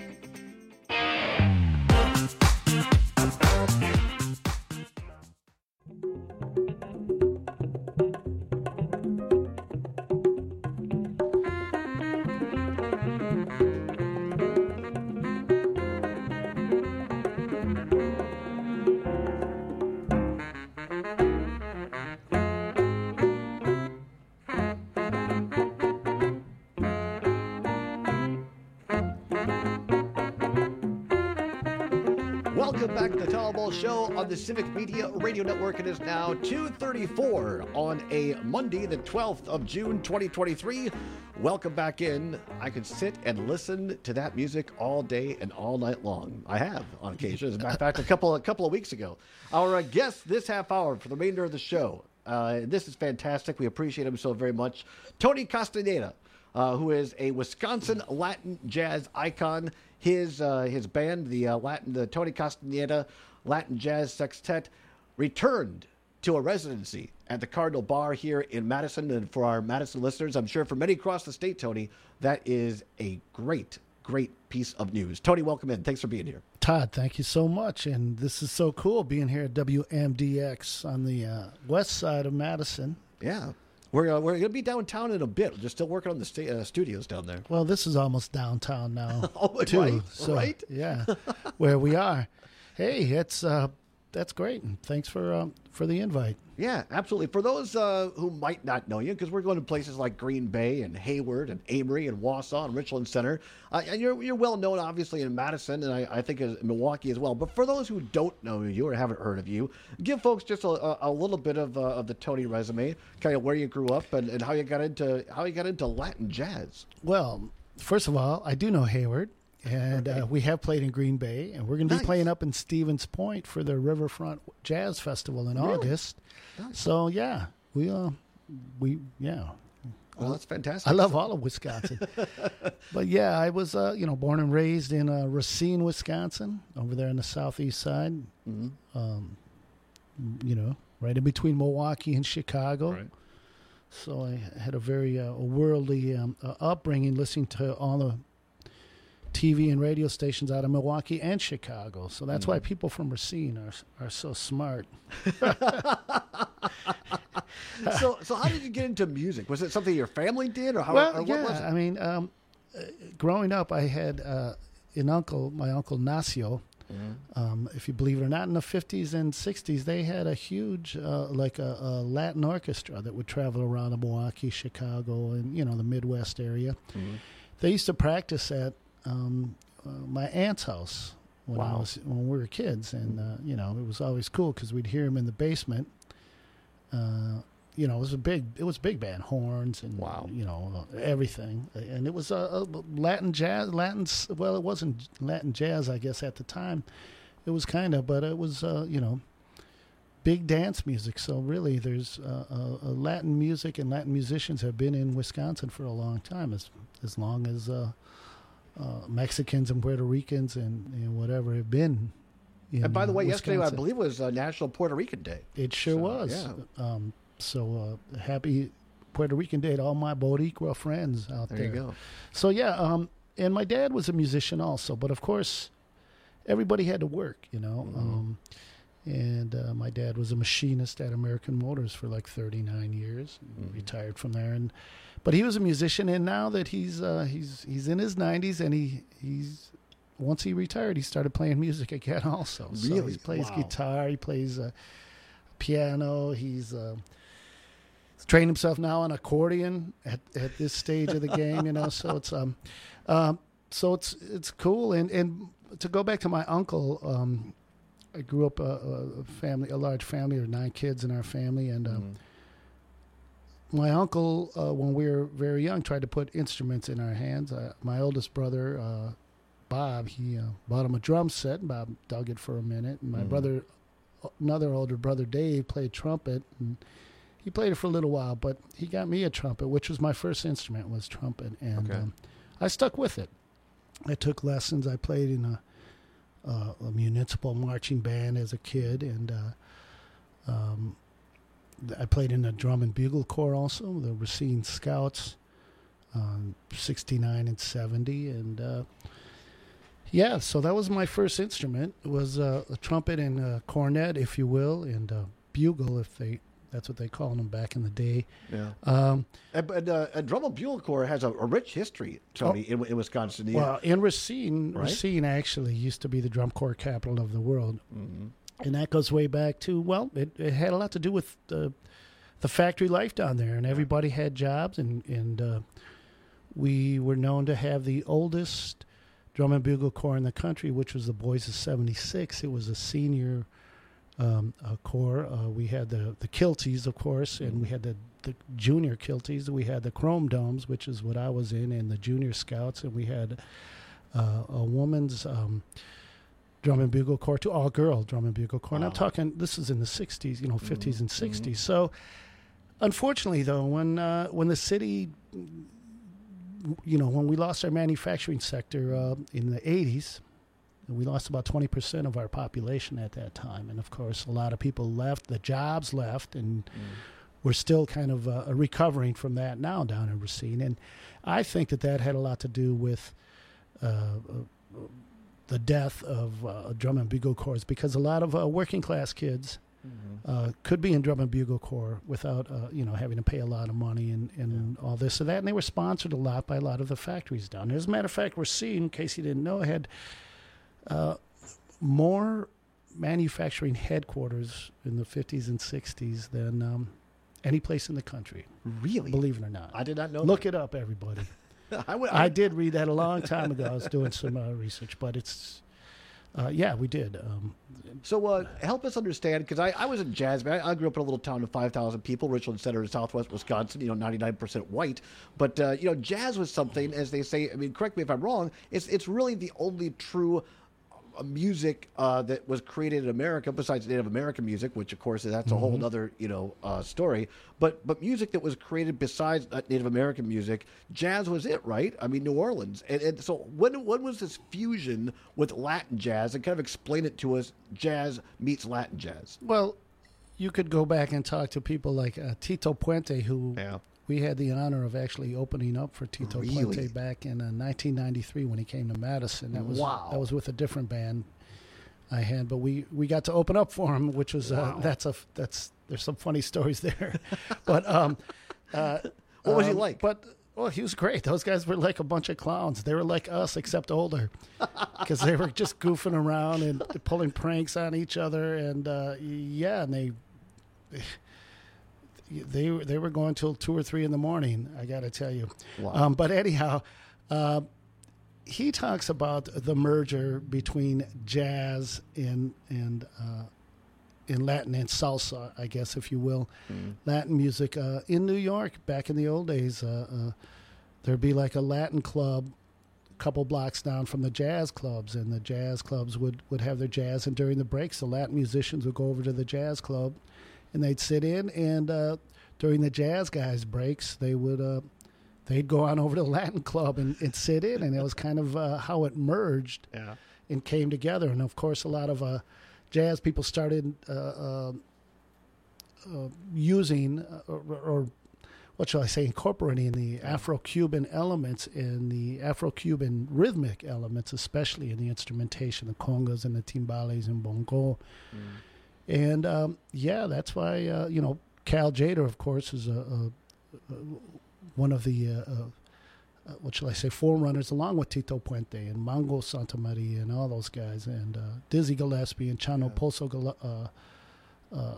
Welcome back to the Todd Alba Show on the Civic Media Radio Network. It is now two thirty-four on a Monday, the twelfth of June, twenty twenty-three. Welcome back in. I could sit and listen to that music all day and all night long. I have on occasion. As a matter of fact, a couple, a couple of weeks ago. Our uh, guest this half hour for the remainder of the show. Uh, this is fantastic. We appreciate him so very much. Tony Castaneda, uh, who is a Wisconsin Latin jazz icon. His uh, his band, the uh, Latin, the Tony Castaneda Latin Jazz Sextet, returned to a residency at the Cardinal Bar here in Madison. And for our Madison listeners, I'm sure for many across the state, Tony, that is a great, great piece of news. Tony, welcome in. Thanks for being here. Todd, thank you so much. And this is so cool being here at W M D X on the uh, west side of Madison. Yeah. We're, uh, we're going to be downtown in a bit. We're still working on the sta- uh, studios down there. Well, this is almost downtown now, oh, too. Right, so, right. Yeah, where we are. Hey, it's uh, that's great. And thanks for um, for the invite. Yeah, absolutely. For those uh, who might not know you, because we're going to places like Green Bay and Hayward and Amory and Wausau and Richland Center, uh, and you're you're well known, obviously, in Madison and I, I think in Milwaukee as well. But for those who don't know you or haven't heard of you, give folks just a, a, a little bit of uh, of the Tony resume, kind of where you grew up and, and how you got into how you got into Latin jazz. Well, first of all, I do know Hayward. And uh, we have played in Green Bay, and we're going to be nice. playing up in Stevens Point for the Riverfront Jazz Festival in really? August. Nice. So yeah, we uh, we yeah. Well, that's fantastic. I love all of Wisconsin, but yeah, I was uh, you know born and raised in uh, Racine, Wisconsin, over there on the southeast side. Mm-hmm. Um, you know, right in between Milwaukee and Chicago. Right. So I had a very uh, worldly um, uh, upbringing, listening to all the T V and radio stations out of Milwaukee and Chicago. So that's mm. why people from Racine are are so smart. so so how did you get into music? Was it something your family did, or how? Well, or what yeah, was it? I mean, um, uh, growing up, I had uh, an uncle, my uncle Nacio. Mm-hmm. Um, if you believe it or not, in the fifties and sixties, they had a huge, uh, like a, a Latin orchestra that would travel around the Milwaukee, Chicago, and you know the Midwest area. Mm-hmm. They used to practice at Um, uh, my aunt's house when wow. I was when we were kids, and uh, you know it was always cool because we'd hear him in the basement. Uh, you know, it was a big, it was big band, horns and wow. you know uh, everything, and it was a uh, uh, Latin jazz, Latin. Well, it wasn't Latin jazz, I guess at the time. It was kind of, but it was uh, you know, big dance music. So really, there's uh, uh, Latin music and Latin musicians have been in Wisconsin for a long time, as as long as. Uh, Uh, Mexicans and Puerto Ricans and, and whatever have been. In, and by the way, uh, yesterday I believe was uh, National Puerto Rican Day. It sure so, was. Yeah. Um, so uh, happy Puerto Rican Day to all my Boricua friends out there. There you go. So yeah, um, and my dad was a musician also, but of course, everybody had to work, you know. Mm-hmm. Um, and uh, my dad was a machinist at American Motors for like thirty-nine years. Mm-hmm. Retired from there, and. But he was a musician, and now that he's uh, he's he's in his nineties, and he he's once he retired, he started playing music again. Also, really, so he plays wow. guitar, he plays uh, piano, he's uh, trained himself now on accordion at, at this stage of the game. You know, so it's um, um, so it's it's cool. And and to go back to my uncle, um, I grew up a, a family, a large family, there were nine kids in our family, and. Um, mm. My uncle, uh, when we were very young, tried to put instruments in our hands. Uh, my oldest brother, uh, Bob, he uh, bought him a drum set, and Bob dug it for a minute. And my mm-hmm. brother, another older brother, Dave, played trumpet, and he played it for a little while. But he got me a trumpet, which was my first instrument, was trumpet, and okay. um, I stuck with it. I took lessons. I played in a, uh, a municipal marching band as a kid, and uh, um, I played in the drum and bugle corps also, the Racine Scouts, um, sixty-nine and seventy. And, uh, yeah, so that was my first instrument. It was uh, a trumpet and a cornet, if you will, and a bugle, if they that's what they called them back in the day. Yeah. Um, and, and, uh, and drum and bugle corps has a, a rich history, Tony, oh, in, in Wisconsin. Well, in Racine, right? Racine actually used to be the drum corps capital of the world. Mm-hmm. And that goes way back to, well, it, it had a lot to do with the, the factory life down there, and everybody had jobs, and, and uh, we were known to have the oldest drum and bugle corps in the country, which was the Boys of seventy-six. It was a senior um, uh, corps. Uh, we had the, the Kilties, of course, and we had the, the junior Kilties. We had the Chrome Domes, which is what I was in, and the Junior Scouts, and we had uh, a woman's... Um, drum and bugle corps, to all girl drum and bugle corps. Wow. And I'm talking, this is in the sixties, you know, fifties mm-hmm. and sixties. Mm-hmm. So, unfortunately, though, when uh, when the city, you know, when we lost our manufacturing sector uh, in the eighties, we lost about twenty percent of our population at that time. And, of course, a lot of people left, the jobs left, and mm. we're still kind of uh, recovering from that now down in Racine. And I think that that had a lot to do with uh, uh, the death of uh, drum and bugle corps, because a lot of uh, working class kids uh, could be in drum and bugle corps without uh, you know having to pay a lot of money and, and yeah. all this and that. And they were sponsored a lot by a lot of the factories down there. As a matter of fact, we're seeing, in case you didn't know, had uh, more manufacturing headquarters in the fifties and sixties than um, any place in the country. Really? Believe it or not. I did not know Look that. it up, everybody. I, would, I did read that a long time ago. I was doing some uh, research, but it's, uh, yeah, we did. Um, so uh, help us understand, because I, I was in jazz. I, I grew up in a little town of five thousand people, Richland Center in southwest Wisconsin, you know, ninety-nine percent white. But, uh, you know, jazz was something, as they say, I mean, correct me if I'm wrong, it's, it's really the only true music uh, that was created in America, besides Native American music, which of course that's a mm-hmm. whole other you know uh, story. But but music that was created besides Native American music, jazz was it, right? I mean, New Orleans. And, and so when when was this fusion with Latin jazz? And kind of explain it to us. Jazz meets Latin jazz. Well, you could go back and talk to people like uh, Tito Puente, who. Yeah. We had the honor of actually opening up for Tito really? Puente back in uh, nineteen ninety-three when he came to Madison. That was wow. that was with a different band I had, but we, we got to open up for him, which was wow. uh, that's a that's there's some funny stories there. but um, uh, what was um, he like? But well, he was great. Those guys were like a bunch of clowns. They were like us, except older, because they were just goofing around and pulling pranks on each other, and uh, yeah, and they. They they were going till two or three in the morning. I got to tell you. Wow. Um, but anyhow, uh, he talks about the merger between jazz and and uh, in Latin and salsa, I guess, if you will, mm. Latin music uh, in New York back in the old days. Uh, uh, there'd be like a Latin club a couple blocks down from the jazz clubs, and the jazz clubs would, would have their jazz, and during the breaks, the Latin musicians would go over to the jazz club. And they'd sit in, and uh, during the jazz guys' breaks, they would uh, they'd go on over to the Latin club and, and sit in, and it was kind of uh, how it merged yeah. and came together. And of course, a lot of uh, jazz people started uh, uh, uh, using, uh, or, or what shall I say, incorporating the Afro-Cuban elements and the Afro-Cuban rhythmic elements, especially in the instrumentation, the congas and the timbales and bongo. Mm. And, um, yeah, that's why, uh, you know, Cal Tjader, of course, is a, a, a one of the, uh, uh, what shall I say, forerunners, along with Tito Puente and Mongo Santamaria and all those guys, and uh, Dizzy Gillespie and Chano yeah. Pozo uh, uh,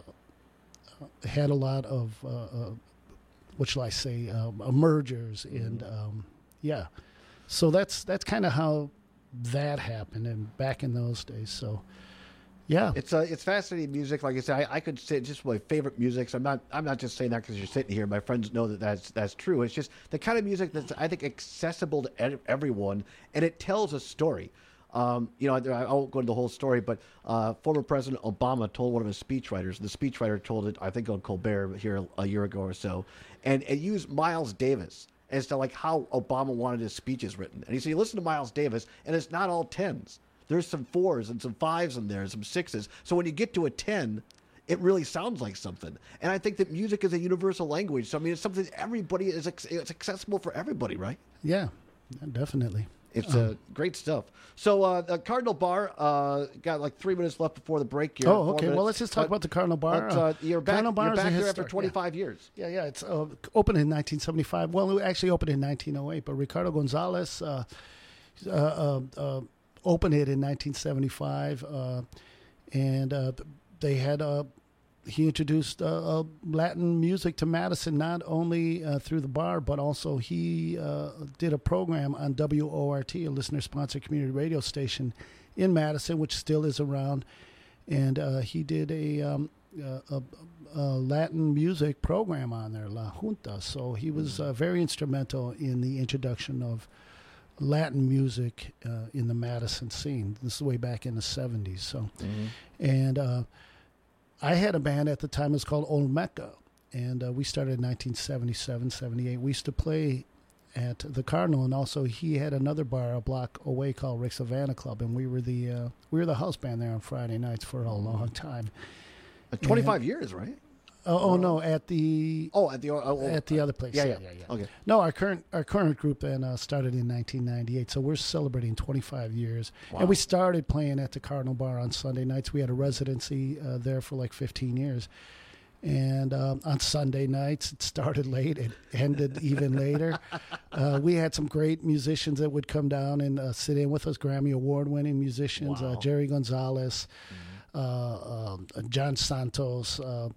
had a lot of, uh, uh, what shall I say, um, mergers. Mm-hmm. And, um, yeah. So that's that's kind of how that happened, and back in those days, so... Yeah, it's uh, it's fascinating music. Like I said, I, I could say just my favorite music. So I'm not I'm not just saying that because you're sitting here. My friends know that that's that's true. It's just the kind of music that's I think accessible to ed- everyone, and it tells a story. Um, you know, I, I won't go into the whole story, but uh, former President Obama told one of his speechwriters. The speechwriter told it, I think, on Colbert here a year ago or so, and it used Miles Davis as to like how Obama wanted his speeches written. And he said, you listen to Miles Davis, and it's not all tens. There's some fours and some fives in there, and some sixes. So when you get to a ten, it really sounds like something. And I think that music is a universal language. So I mean, it's something everybody is. It's accessible for everybody, right? Yeah, definitely. It's um, uh, great stuff. So uh, the Cardinal Bar uh, got like three minutes left before the break here. Oh, okay. Well, let's just talk but, about the Cardinal Bar. But, uh, you're back, Cardinal Bar you're back is there after twenty-five yeah. years. Yeah, yeah. It's uh, opened in nineteen seventy-five. Well, it actually opened in nineteen oh eight, but Ricardo Gonzalez uh, uh, uh, uh, opened it in nineteen seventy-five, uh, and uh, they had uh, he introduced uh, uh, Latin music to Madison, not only uh, through the bar, but also he uh, did a program on W O R T, a listener-sponsored community radio station in Madison, which still is around, and uh, he did a, um, a, a, a Latin music program on there, La Junta. So he was uh, very instrumental in the introduction of Latin music uh, in the Madison scene. This is way back in the seventies. So, mm-hmm. and uh, I had a band at the time. It was called Olmeca, and uh, we started in nineteen seventy-seven, seventy-eight. We used to play at the Cardinal, and also he had another bar a block away called Rick Savannah Club, and we were the uh, we were the house band there on Friday nights for a long time. Uh, twenty-five and, years, right? Oh, oh no, at the oh at the oh, oh, at the other place. Yeah, yeah, yeah, yeah. yeah. Okay. No, our current our current group then uh, started in nineteen ninety-eight, so we're celebrating twenty-five years. Wow. And we started playing at the Cardinal Bar on Sunday nights. We had a residency uh, there for like fifteen years. And um, on Sunday nights, it started late. It ended even later. Uh, we had some great musicians that would come down and uh, sit in with us, Grammy Award-winning musicians, Wow. uh, Jerry Gonzalez, mm-hmm. uh, um, John Santos, uh,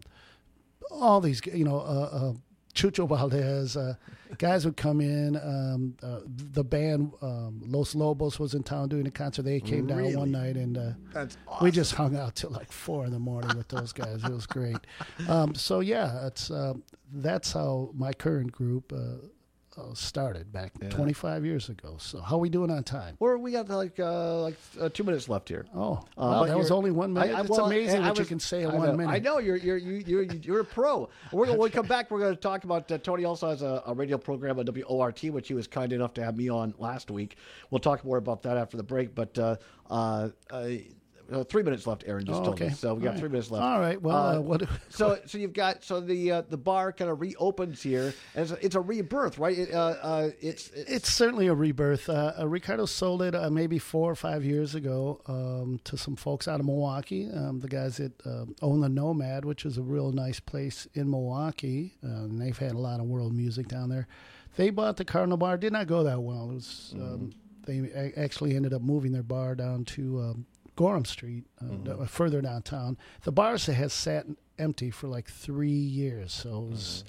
all these, you know, uh, uh, Chucho Valdez, uh, guys would come in. Um, uh, the band um, Los Lobos was in town doing a concert. They came Really? down one night, and uh, That's we just hung out till like four in the morning with those guys. It was great. Um, so yeah, it's uh, that's how my current group uh, uh, started back Yeah. twenty-five years ago. So how we doing on time? Or we got like uh, like uh, two minutes left here. Oh, Uh, wow, but that was you're- only one minute. I- I- It's well, amazing I what you was- can say in I one know, minute. I know you're you're you- you're you're a pro. We're gonna, when we come back, we're going to talk about uh, Tony also has a, a radio program on W O R T, which he was kind enough to have me on last week. We'll talk more about that after the break. But uh, uh, uh, uh, three minutes left, Aaron just Oh, told okay. me. So we got All three right. minutes left. All right. Well, uh, what? so so you've got so the uh, the bar kind of reopens here, and it's a, it's a rebirth, right? It, uh, uh, it's, it's It's certainly a rebirth. Uh, uh, Ricardo sold it uh, maybe four or five years ago um, to some folks out of Milwaukee, um, the guys that uh, own the Nomad, which is a real nice place in Milwaukee. Uh, and they've had a lot of world music down there. They bought the Cardinal Bar. Did not go that well. It was um, they a- actually ended up moving their bar down to um, Gorham Street, uh, Mhm. d- further downtown. The bar has sat empty for like three years, so it was.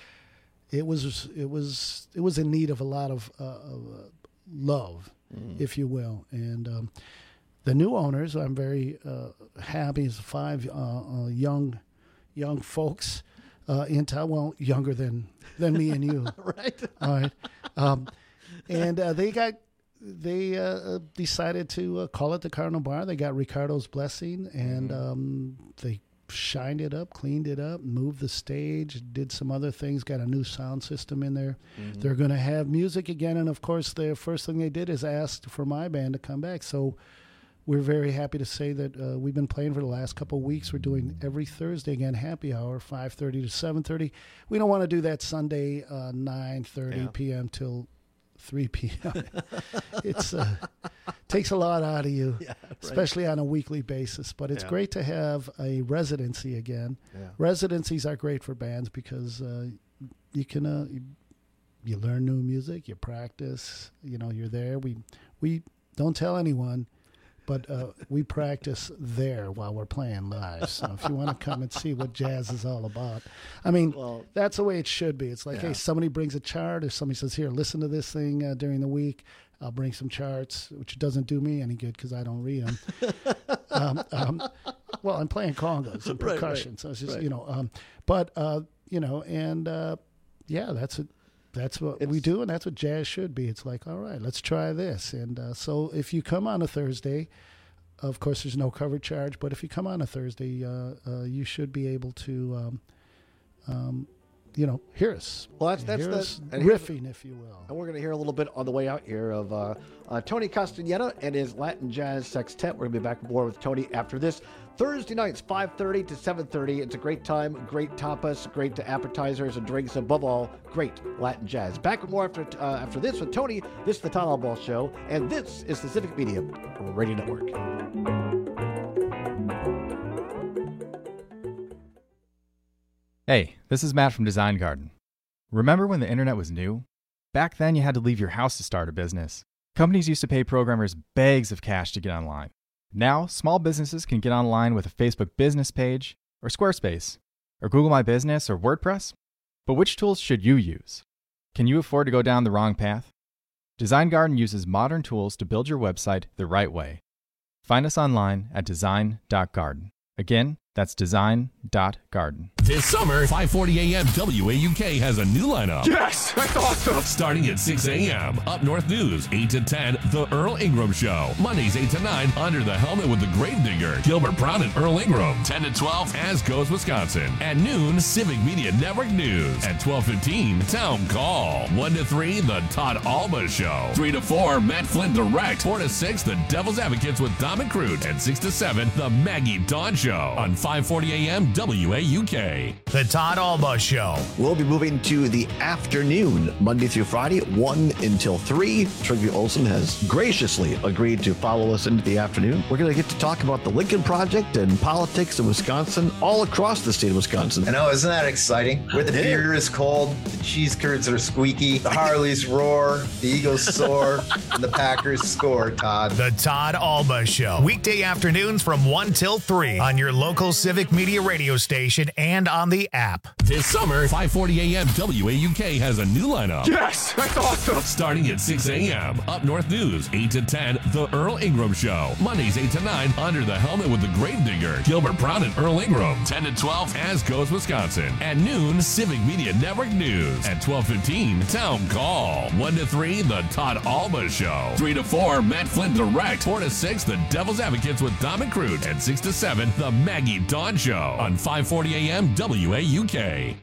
It was it was it was in need of a lot of, uh, of uh, love, Mm. if you will, and um, the new owners. I'm very uh, happy. Is five uh, uh, young young folks uh, in town. Well, younger than than me and you, right? All right, um, and uh, they got they uh, decided to uh, call it the Cardinal Bar. They got Ricardo's blessing, and um, they shined it up, cleaned it up, moved the stage, did some other things, got a new sound system in there. Mhm. They're going to have music again, and of course, the first thing they did is asked for my band to come back. So we're very happy to say that uh, we've been playing for the last couple of weeks. We're doing every Thursday again, happy hour, five thirty to seven thirty. We don't want to do that Sunday, uh, nine thirty Yeah. p.m. till three p.m. It's uh, takes a lot out of you, Yeah, right. especially on a weekly basis. But it's Yeah. great to have a residency again. Yeah. Residencies are great for bands because uh, you can uh, you, you learn new music, you practice. You know, you're there. We we don't tell anyone, but uh, we practice there while we're playing live. So if you want to come and see what jazz is all about, I mean, Well, that's the way it should be. It's like, yeah. hey, somebody brings a chart, or somebody says, here, listen to this thing uh, during the week. I'll bring some charts, which doesn't do me any good because I don't read them. um, um, well, I'm playing congos and Right, right, percussion, so it's just, right. you know, um, but, uh, you know, and uh, yeah, that's it. That's what we do, and that's what jazz should be. It's like, all right, let's try this. And uh, so if you come on a Thursday, of course, there's no cover charge, but if you come on a Thursday, uh, uh, you should be able to, um, um, you know, hear us. Well, that's that's hear the us and here's- riffing, if you will. And we're going to hear a little bit on the way out here of uh, uh, Tony Castaneda and his Latin Jazz Sextet. We're going to be back more with Tony after this. Thursday nights, five thirty to seven thirty. It's a great time, great tapas, great appetizers and drinks, above all, great Latin jazz. Back with more after uh, after this with Tony. This is the Todd Ball Show, and this is the Civic Media Radio Network. Hey, this is Matt from Design Garden. Remember when the internet was new? Back then, you had to leave your house to start a business. Companies used to pay programmers bags of cash to get online. Now, small businesses can get online with a Facebook business page, or Squarespace, or Google My Business, or WordPress. But which tools should you use? Can you afford to go down the wrong path? Design Garden uses modern tools to build your website the right way. Find us online at design dot garden. Again, that's design dot garden. This summer, five forty a.m. W A U K has a new lineup. Yes, that's awesome. Starting at six a.m. Up North News, eight to ten, The Earl Ingram Show. Mondays, eight to nine, Under the Helmet with the Gravedigger, Gilbert Brown and Earl Ingram. ten to twelve, As Goes Wisconsin. At noon, Civic Media Network News. At twelve fifteen, Town Call. one to three, The Todd Alba Show. three to four, Matt Flynn Direct. four to six, The Devil's Advocates with Dom and Crute. And six to seven, The Maggie Dawn Show. On five forty A M W A U K. The Todd Alba Show. We'll be moving to the afternoon, Monday through Friday, one until three. Trygve Olsen has graciously agreed to follow us into the afternoon. We're going to get to talk about the Lincoln Project and politics in Wisconsin, all across the state of Wisconsin. I know, isn't that exciting? Where the beer is cold, the cheese curds are squeaky, the Harleys roar, the Eagles soar, and the Packers score, Todd. The Todd Alba Show. Weekday afternoons from one till three on your local Civic Media radio station and on the app. This summer, five forty A M W A U K has a new lineup. Yes, that's awesome. Starting at six A M, Up North News, eight to ten, The Earl Ingram Show. Mondays, eight to nine, Under the Helmet with the Gravedigger, Gilbert Brown and Earl Ingram. ten to twelve, As Goes Wisconsin. At noon, Civic Media Network News. At twelve fifteen, Town Call. one to three, The Todd Alba Show. three to four, Matt Flynn Direct. four to six, The Devil's Advocates with Dom and Crute. And six to seven, The Maggie Dawn Show on five forty A M W A U K.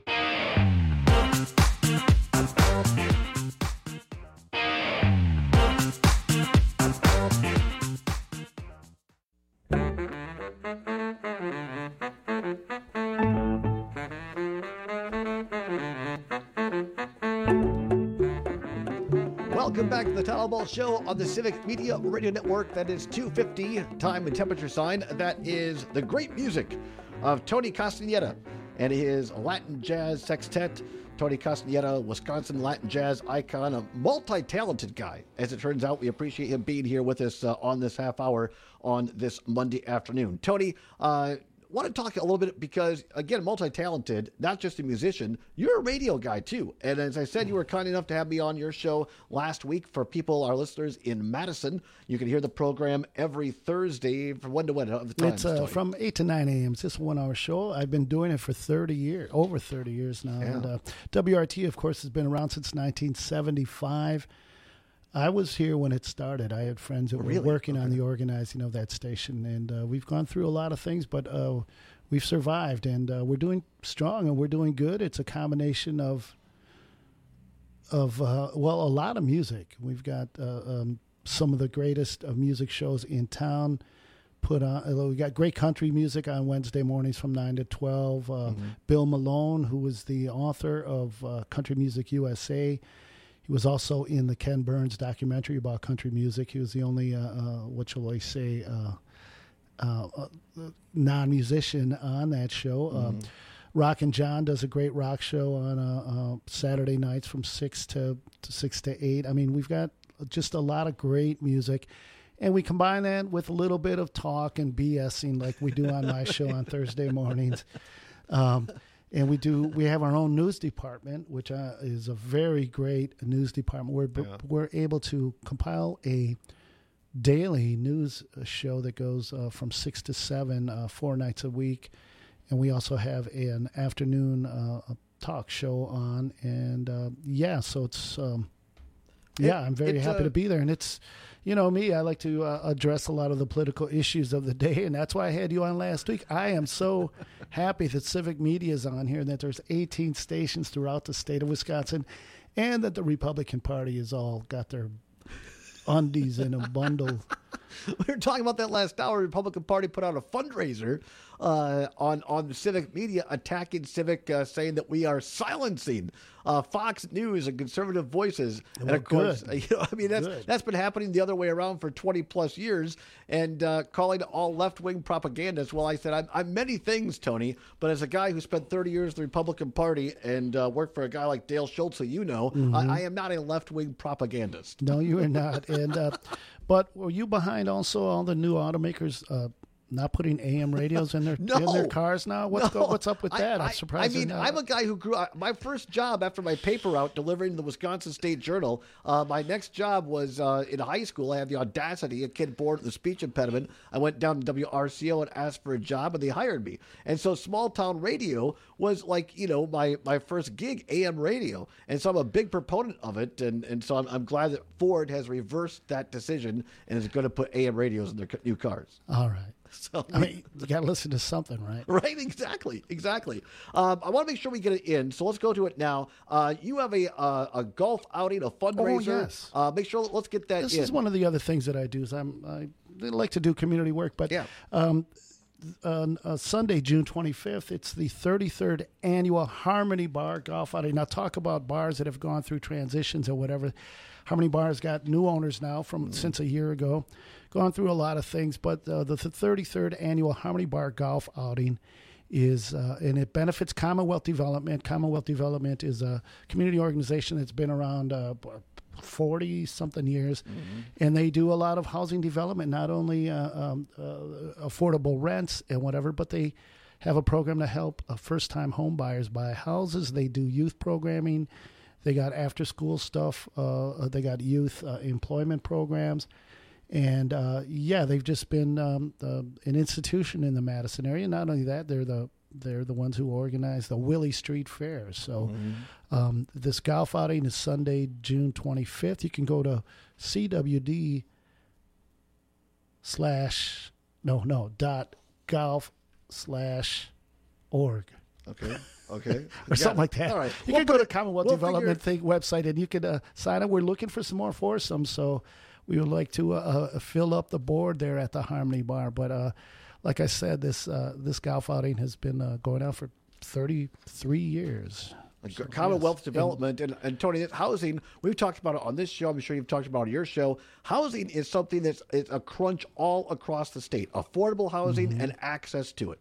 Welcome back to the Todd Alba Show on the Civic Media Radio Network. That is two fifty, time and temperature sign. That is the great music of Tony Castaneda and his Latin Jazz Sextet. Tony Castaneda, Wisconsin Latin Jazz icon, a multi-talented guy. As it turns out, we appreciate him being here with us uh, on this half hour on this Monday afternoon. Tony, uh, want to talk a little bit because, again, multi-talented, not just a musician, you're a radio guy too. And as I said, you were kind enough to have me on your show last week. For people, our listeners in Madison, you can hear the program every Thursday from when to when? Of the times, it's uh, from eight to nine a.m. It's just a one-hour show. I've been doing it for thirty years, over thirty years now. Yeah. And uh, W R T, of course, has been around since nineteen seventy-five. I was here when it started. I had friends that were Really? working Okay. on the organizing of that station, and uh, we've gone through a lot of things, but uh, we've survived, and uh, we're doing strong, and we're doing good. It's a combination of, of uh, well, a lot of music. We've got uh, um, some of the greatest uh, music shows in town. Put on. Uh, we got great country music on Wednesday mornings from nine to twelve. Uh, Mm-hmm. Bill Malone, who was the author of uh, Country Music U S A. He was also in the Ken Burns documentary about country music. He was the only, uh, uh, what shall I say, uh, uh, uh, non-musician on that show. Mm-hmm. Um, Rockin' John does a great rock show on uh, uh, Saturday nights from six to, to six to eight. I mean, we've got just a lot of great music. And we combine that with a little bit of talk and BSing like we do on my show on Thursday mornings. Um, and we do. We have our own news department, which uh, is a very great news department. We're Yeah. we're able to compile a daily news show that goes uh, from six to seven, uh, four nights a week, and we also have an afternoon uh, talk show on. And uh, yeah, so it's um, yeah, It- I'm very it's, happy uh, to be there, and it's. You know me, I like to uh, address a lot of the political issues of the day, and that's why I had you on last week. I am so happy that Civic Media is on here and that there's eighteen stations throughout the state of Wisconsin, and that the Republican Party has all got their undies in a bundle. We were talking about that last hour. The Republican Party put out a fundraiser uh, on on the Civic Media, attacking Civic, uh, saying that we are silencing uh, Fox News and conservative voices. And, well, of course, good. you know, I mean that's Good. that's been happening the other way around for twenty plus years, and uh, calling all left wing propagandists. Well, I said I'm, I'm many things, Tony, but as a guy who spent thirty years in the Republican Party and uh, worked for a guy like Dale Schultz, who you know, Mhm. I, I am not a left wing propagandist. No, you are not. And uh, but were you behind also all the new automakers uh, not putting A M radios in their No. in their cars now? What's No. go, what's up with I- that? I, I'm surprised. I mean, they're not. I'm a guy who grew up. My first job after my paper route delivering the Wisconsin State Journal, uh, my next job was uh, in high school. I had the audacity, a kid born with a speech impediment. I went down to W R C O and asked for a job, and they hired me. And so small town radio was like, you know, my, my first gig, A M radio. And so I'm a big proponent of it. And, and so I'm, I'm glad that Ford has reversed that decision and is going to put A M radios in their c- new cars. All right. So I mean, you got to listen to something, right? Right, exactly, exactly. Um, I want to make sure we get it in, so let's go to it now. Uh, you have a uh, a golf outing, a fundraiser. Oh, yes. Uh, make sure let's get that This in. is one of the other things that I do. Is I'm I like to do community work, but Yeah. um, uh, uh, Sunday, June twenty-fifth, it's the thirty-third annual Harmony Bar Golf Outing. Now, talk about bars that have gone through transitions or whatever. Harmony Bar's got new owners now from mm-hmm. since a year ago, gone through a lot of things. But uh, the, the thirty-third annual Harmony Bar Golf Outing is, uh, and it benefits Commonwealth Development. Commonwealth Development is a community organization that's been around uh, forty-something years, mm-hmm. and they do a lot of housing development, not only uh, um, uh, affordable rents and whatever, but they have a program to help uh, first-time home buyers buy houses. They do youth programming. They got after-school stuff. Uh, they got youth uh, employment programs. And, uh, yeah, they've just been um, uh, an institution in the Madison area. Not only that, they're the they're the ones who organize the Willie Street Fair. So mm-hmm. um, this golf outing is Sunday, June twenty-fifth. You can go to C W D slash, no, no, dot golf slash org. Okay. Okay. or something it. like that. All right. You we'll can go to Commonwealth we'll Development figure... thing, website, and you can uh, sign up. We're looking for some more foursomes, so we would like to uh, uh, fill up the board there at the Harmony Bar. But uh, like I said, this uh, this golf outing has been uh, going on for thirty-three years. So, Commonwealth yes. Development and, and Tony, housing, we've talked about it on this show. I'm sure you've talked about it on your show. Housing is something that's it's a crunch all across the state. Affordable housing mm-hmm. and access to it.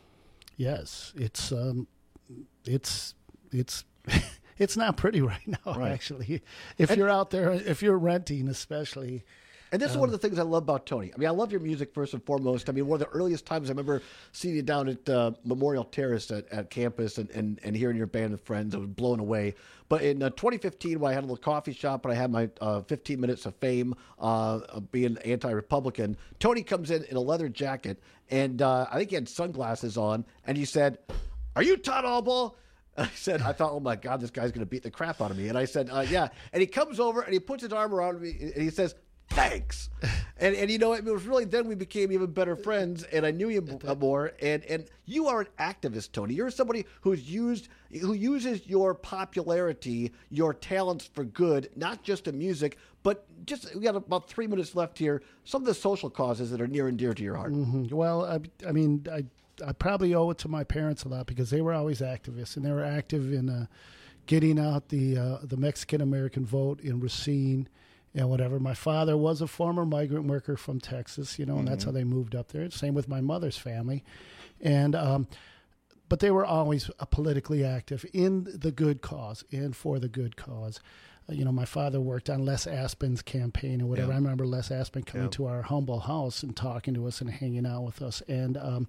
Yes, it's um, it's it's it's not pretty right now. Right. Actually, if and, you're out there, if you're renting, especially. And this um, is one of the things I love about Tony. I mean, I love your music first and foremost. I mean, one of the earliest times I remember seeing you down at uh, Memorial Terrace at, at campus and, and, and hearing your band of friends. I was blown away. But in uh, twenty fifteen, when I had a little coffee shop and I had my uh, fifteen minutes of fame uh, of being anti-Republican, Tony comes in in a leather jacket, and uh, I think he had sunglasses on, and he said, "Are you Todd Albaugh?" I said, I thought, oh, my God, this guy's going to beat the crap out of me. And I said, uh, yeah. And he comes over, and he puts his arm around me, and he says, thanks. And, and you know, it was really then we became even better friends, and I knew you more. And, and you are an activist, Tony. You're somebody who's used who uses your popularity, your talents for good, not just in music, but just, we got about three minutes left here, some of the social causes that are near and dear to your heart. Mm-hmm. Well, I, I mean, I I probably owe it to my parents a lot because they were always activists, and they were active in uh, getting out the uh, the Mexican-American vote in Racine and whatever. My father was a former migrant worker from Texas, you know, and mm-hmm. that's how they moved up there. Same with my mother's family. And um, but they were always uh, politically active in the good cause and for the good cause. Uh, you know, my father worked on Les Aspen's campaign or whatever. Yeah. I remember Les Aspen coming yeah. to our humble house and talking to us and hanging out with us. And um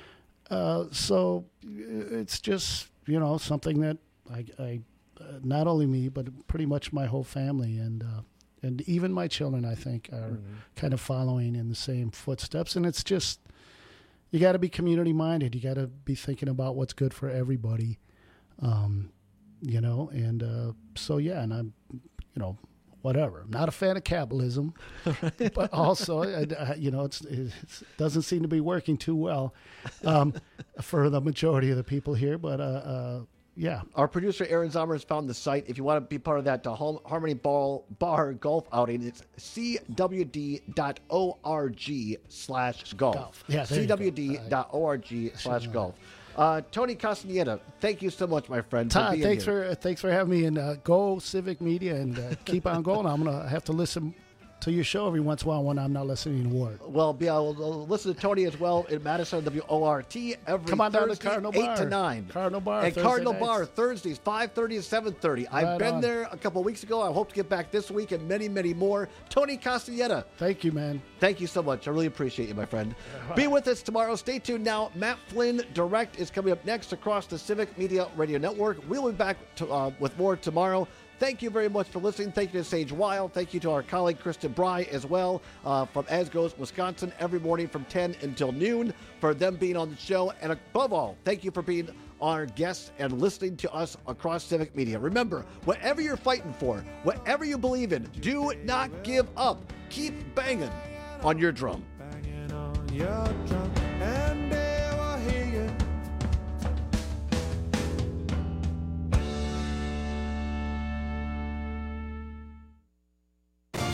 Uh, so it's just, you know, something that I, I uh, not only me, but pretty much my whole family and uh, and even my children, I think, are mm-hmm. kind of following in the same footsteps. And it's just, you got to be community minded. You got to be thinking about what's good for everybody, um, you know. And uh, so, yeah, and I'm, you know, whatever. I'm not a fan of capitalism, but also, uh, you know, it's, it doesn't seem to be working too well um, for the majority of the people here. But, uh, uh, yeah. Our producer, Aaron Zomer, has found the site. If you want to be part of that uh, Harmony Ball Bar Golf Outing, it's C W D dot org slash golf. Yeah, C W D dot org slash golf. Uh, Tony Castaneda, thank you so much, my friend. Todd, for thanks here. for uh, thanks for having me, and uh, go Civic Media and uh, keep on going. I'm gonna have to listen to your show every once in a while when I'm not listening to work. Well, yeah, I'll, I'll listen to Tony as well in Madison W O R T every Come on down Thursday, to Cardinal eight Bar. to nine. Cardinal Bar. And Thursday Cardinal nights. Bar Thursdays, five thirty to seven thirty. Right I've been on. there a couple of weeks ago. I hope to get back this week and many, many more. Tony Castaneda. Thank you, man. Thank you so much. I really appreciate you, my friend. Right. Be with us tomorrow. Stay tuned now. Matt Flynn Direct is coming up next across the Civic Media Radio Network. We'll be back to, uh, with more tomorrow. Thank you very much for listening. Thank you to Sage Wild. Thank you to our colleague Kristen Bry as well uh, from As Goes Wisconsin every morning from ten until noon for them being on the show. And above all, thank you for being our guests and listening to us across Civic Media. Remember, whatever you're fighting for, whatever you believe in, do not give up. Keep banging on your drum. Banging on your drum and they will hear you.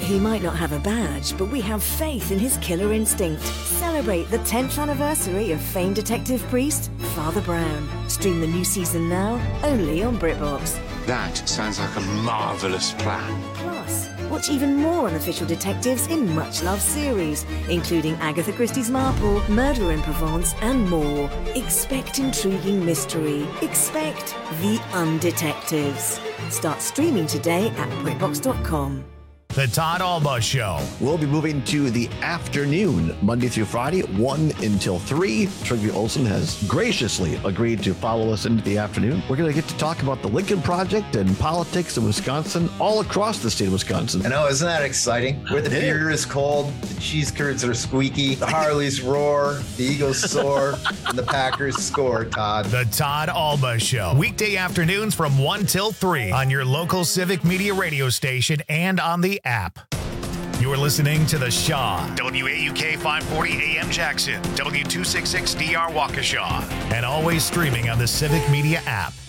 He might not have a badge, but we have faith in his killer instinct. Celebrate the tenth anniversary of famed detective priest, Father Brown. Stream the new season now, only on BritBox. That sounds like a marvellous plan. Plus, watch even more unofficial detectives in much-loved series, including Agatha Christie's Marple, Murder in Provence, and more. Expect intriguing mystery. Expect the Undetectives. Start streaming today at BritBox dot com. The Todd Alba Show. We'll be moving to the afternoon, Monday through Friday, one until three. Trygve Olsen has graciously agreed to follow us into the afternoon. We're going to get to talk about the Lincoln Project and politics in Wisconsin, all across the state of Wisconsin. I know, isn't that exciting? Where the beer is cold, the cheese curds are squeaky, the Harleys roar, the Eagles soar, and the Packers score, Todd. The Todd Alba Show. Weekday afternoons from one till three on your local Civic Media radio station and on the app. You're listening to The Shaw, W A U K five forty A M Jackson, W two sixty-six D R Waukesha, and always streaming on the Civic Media app.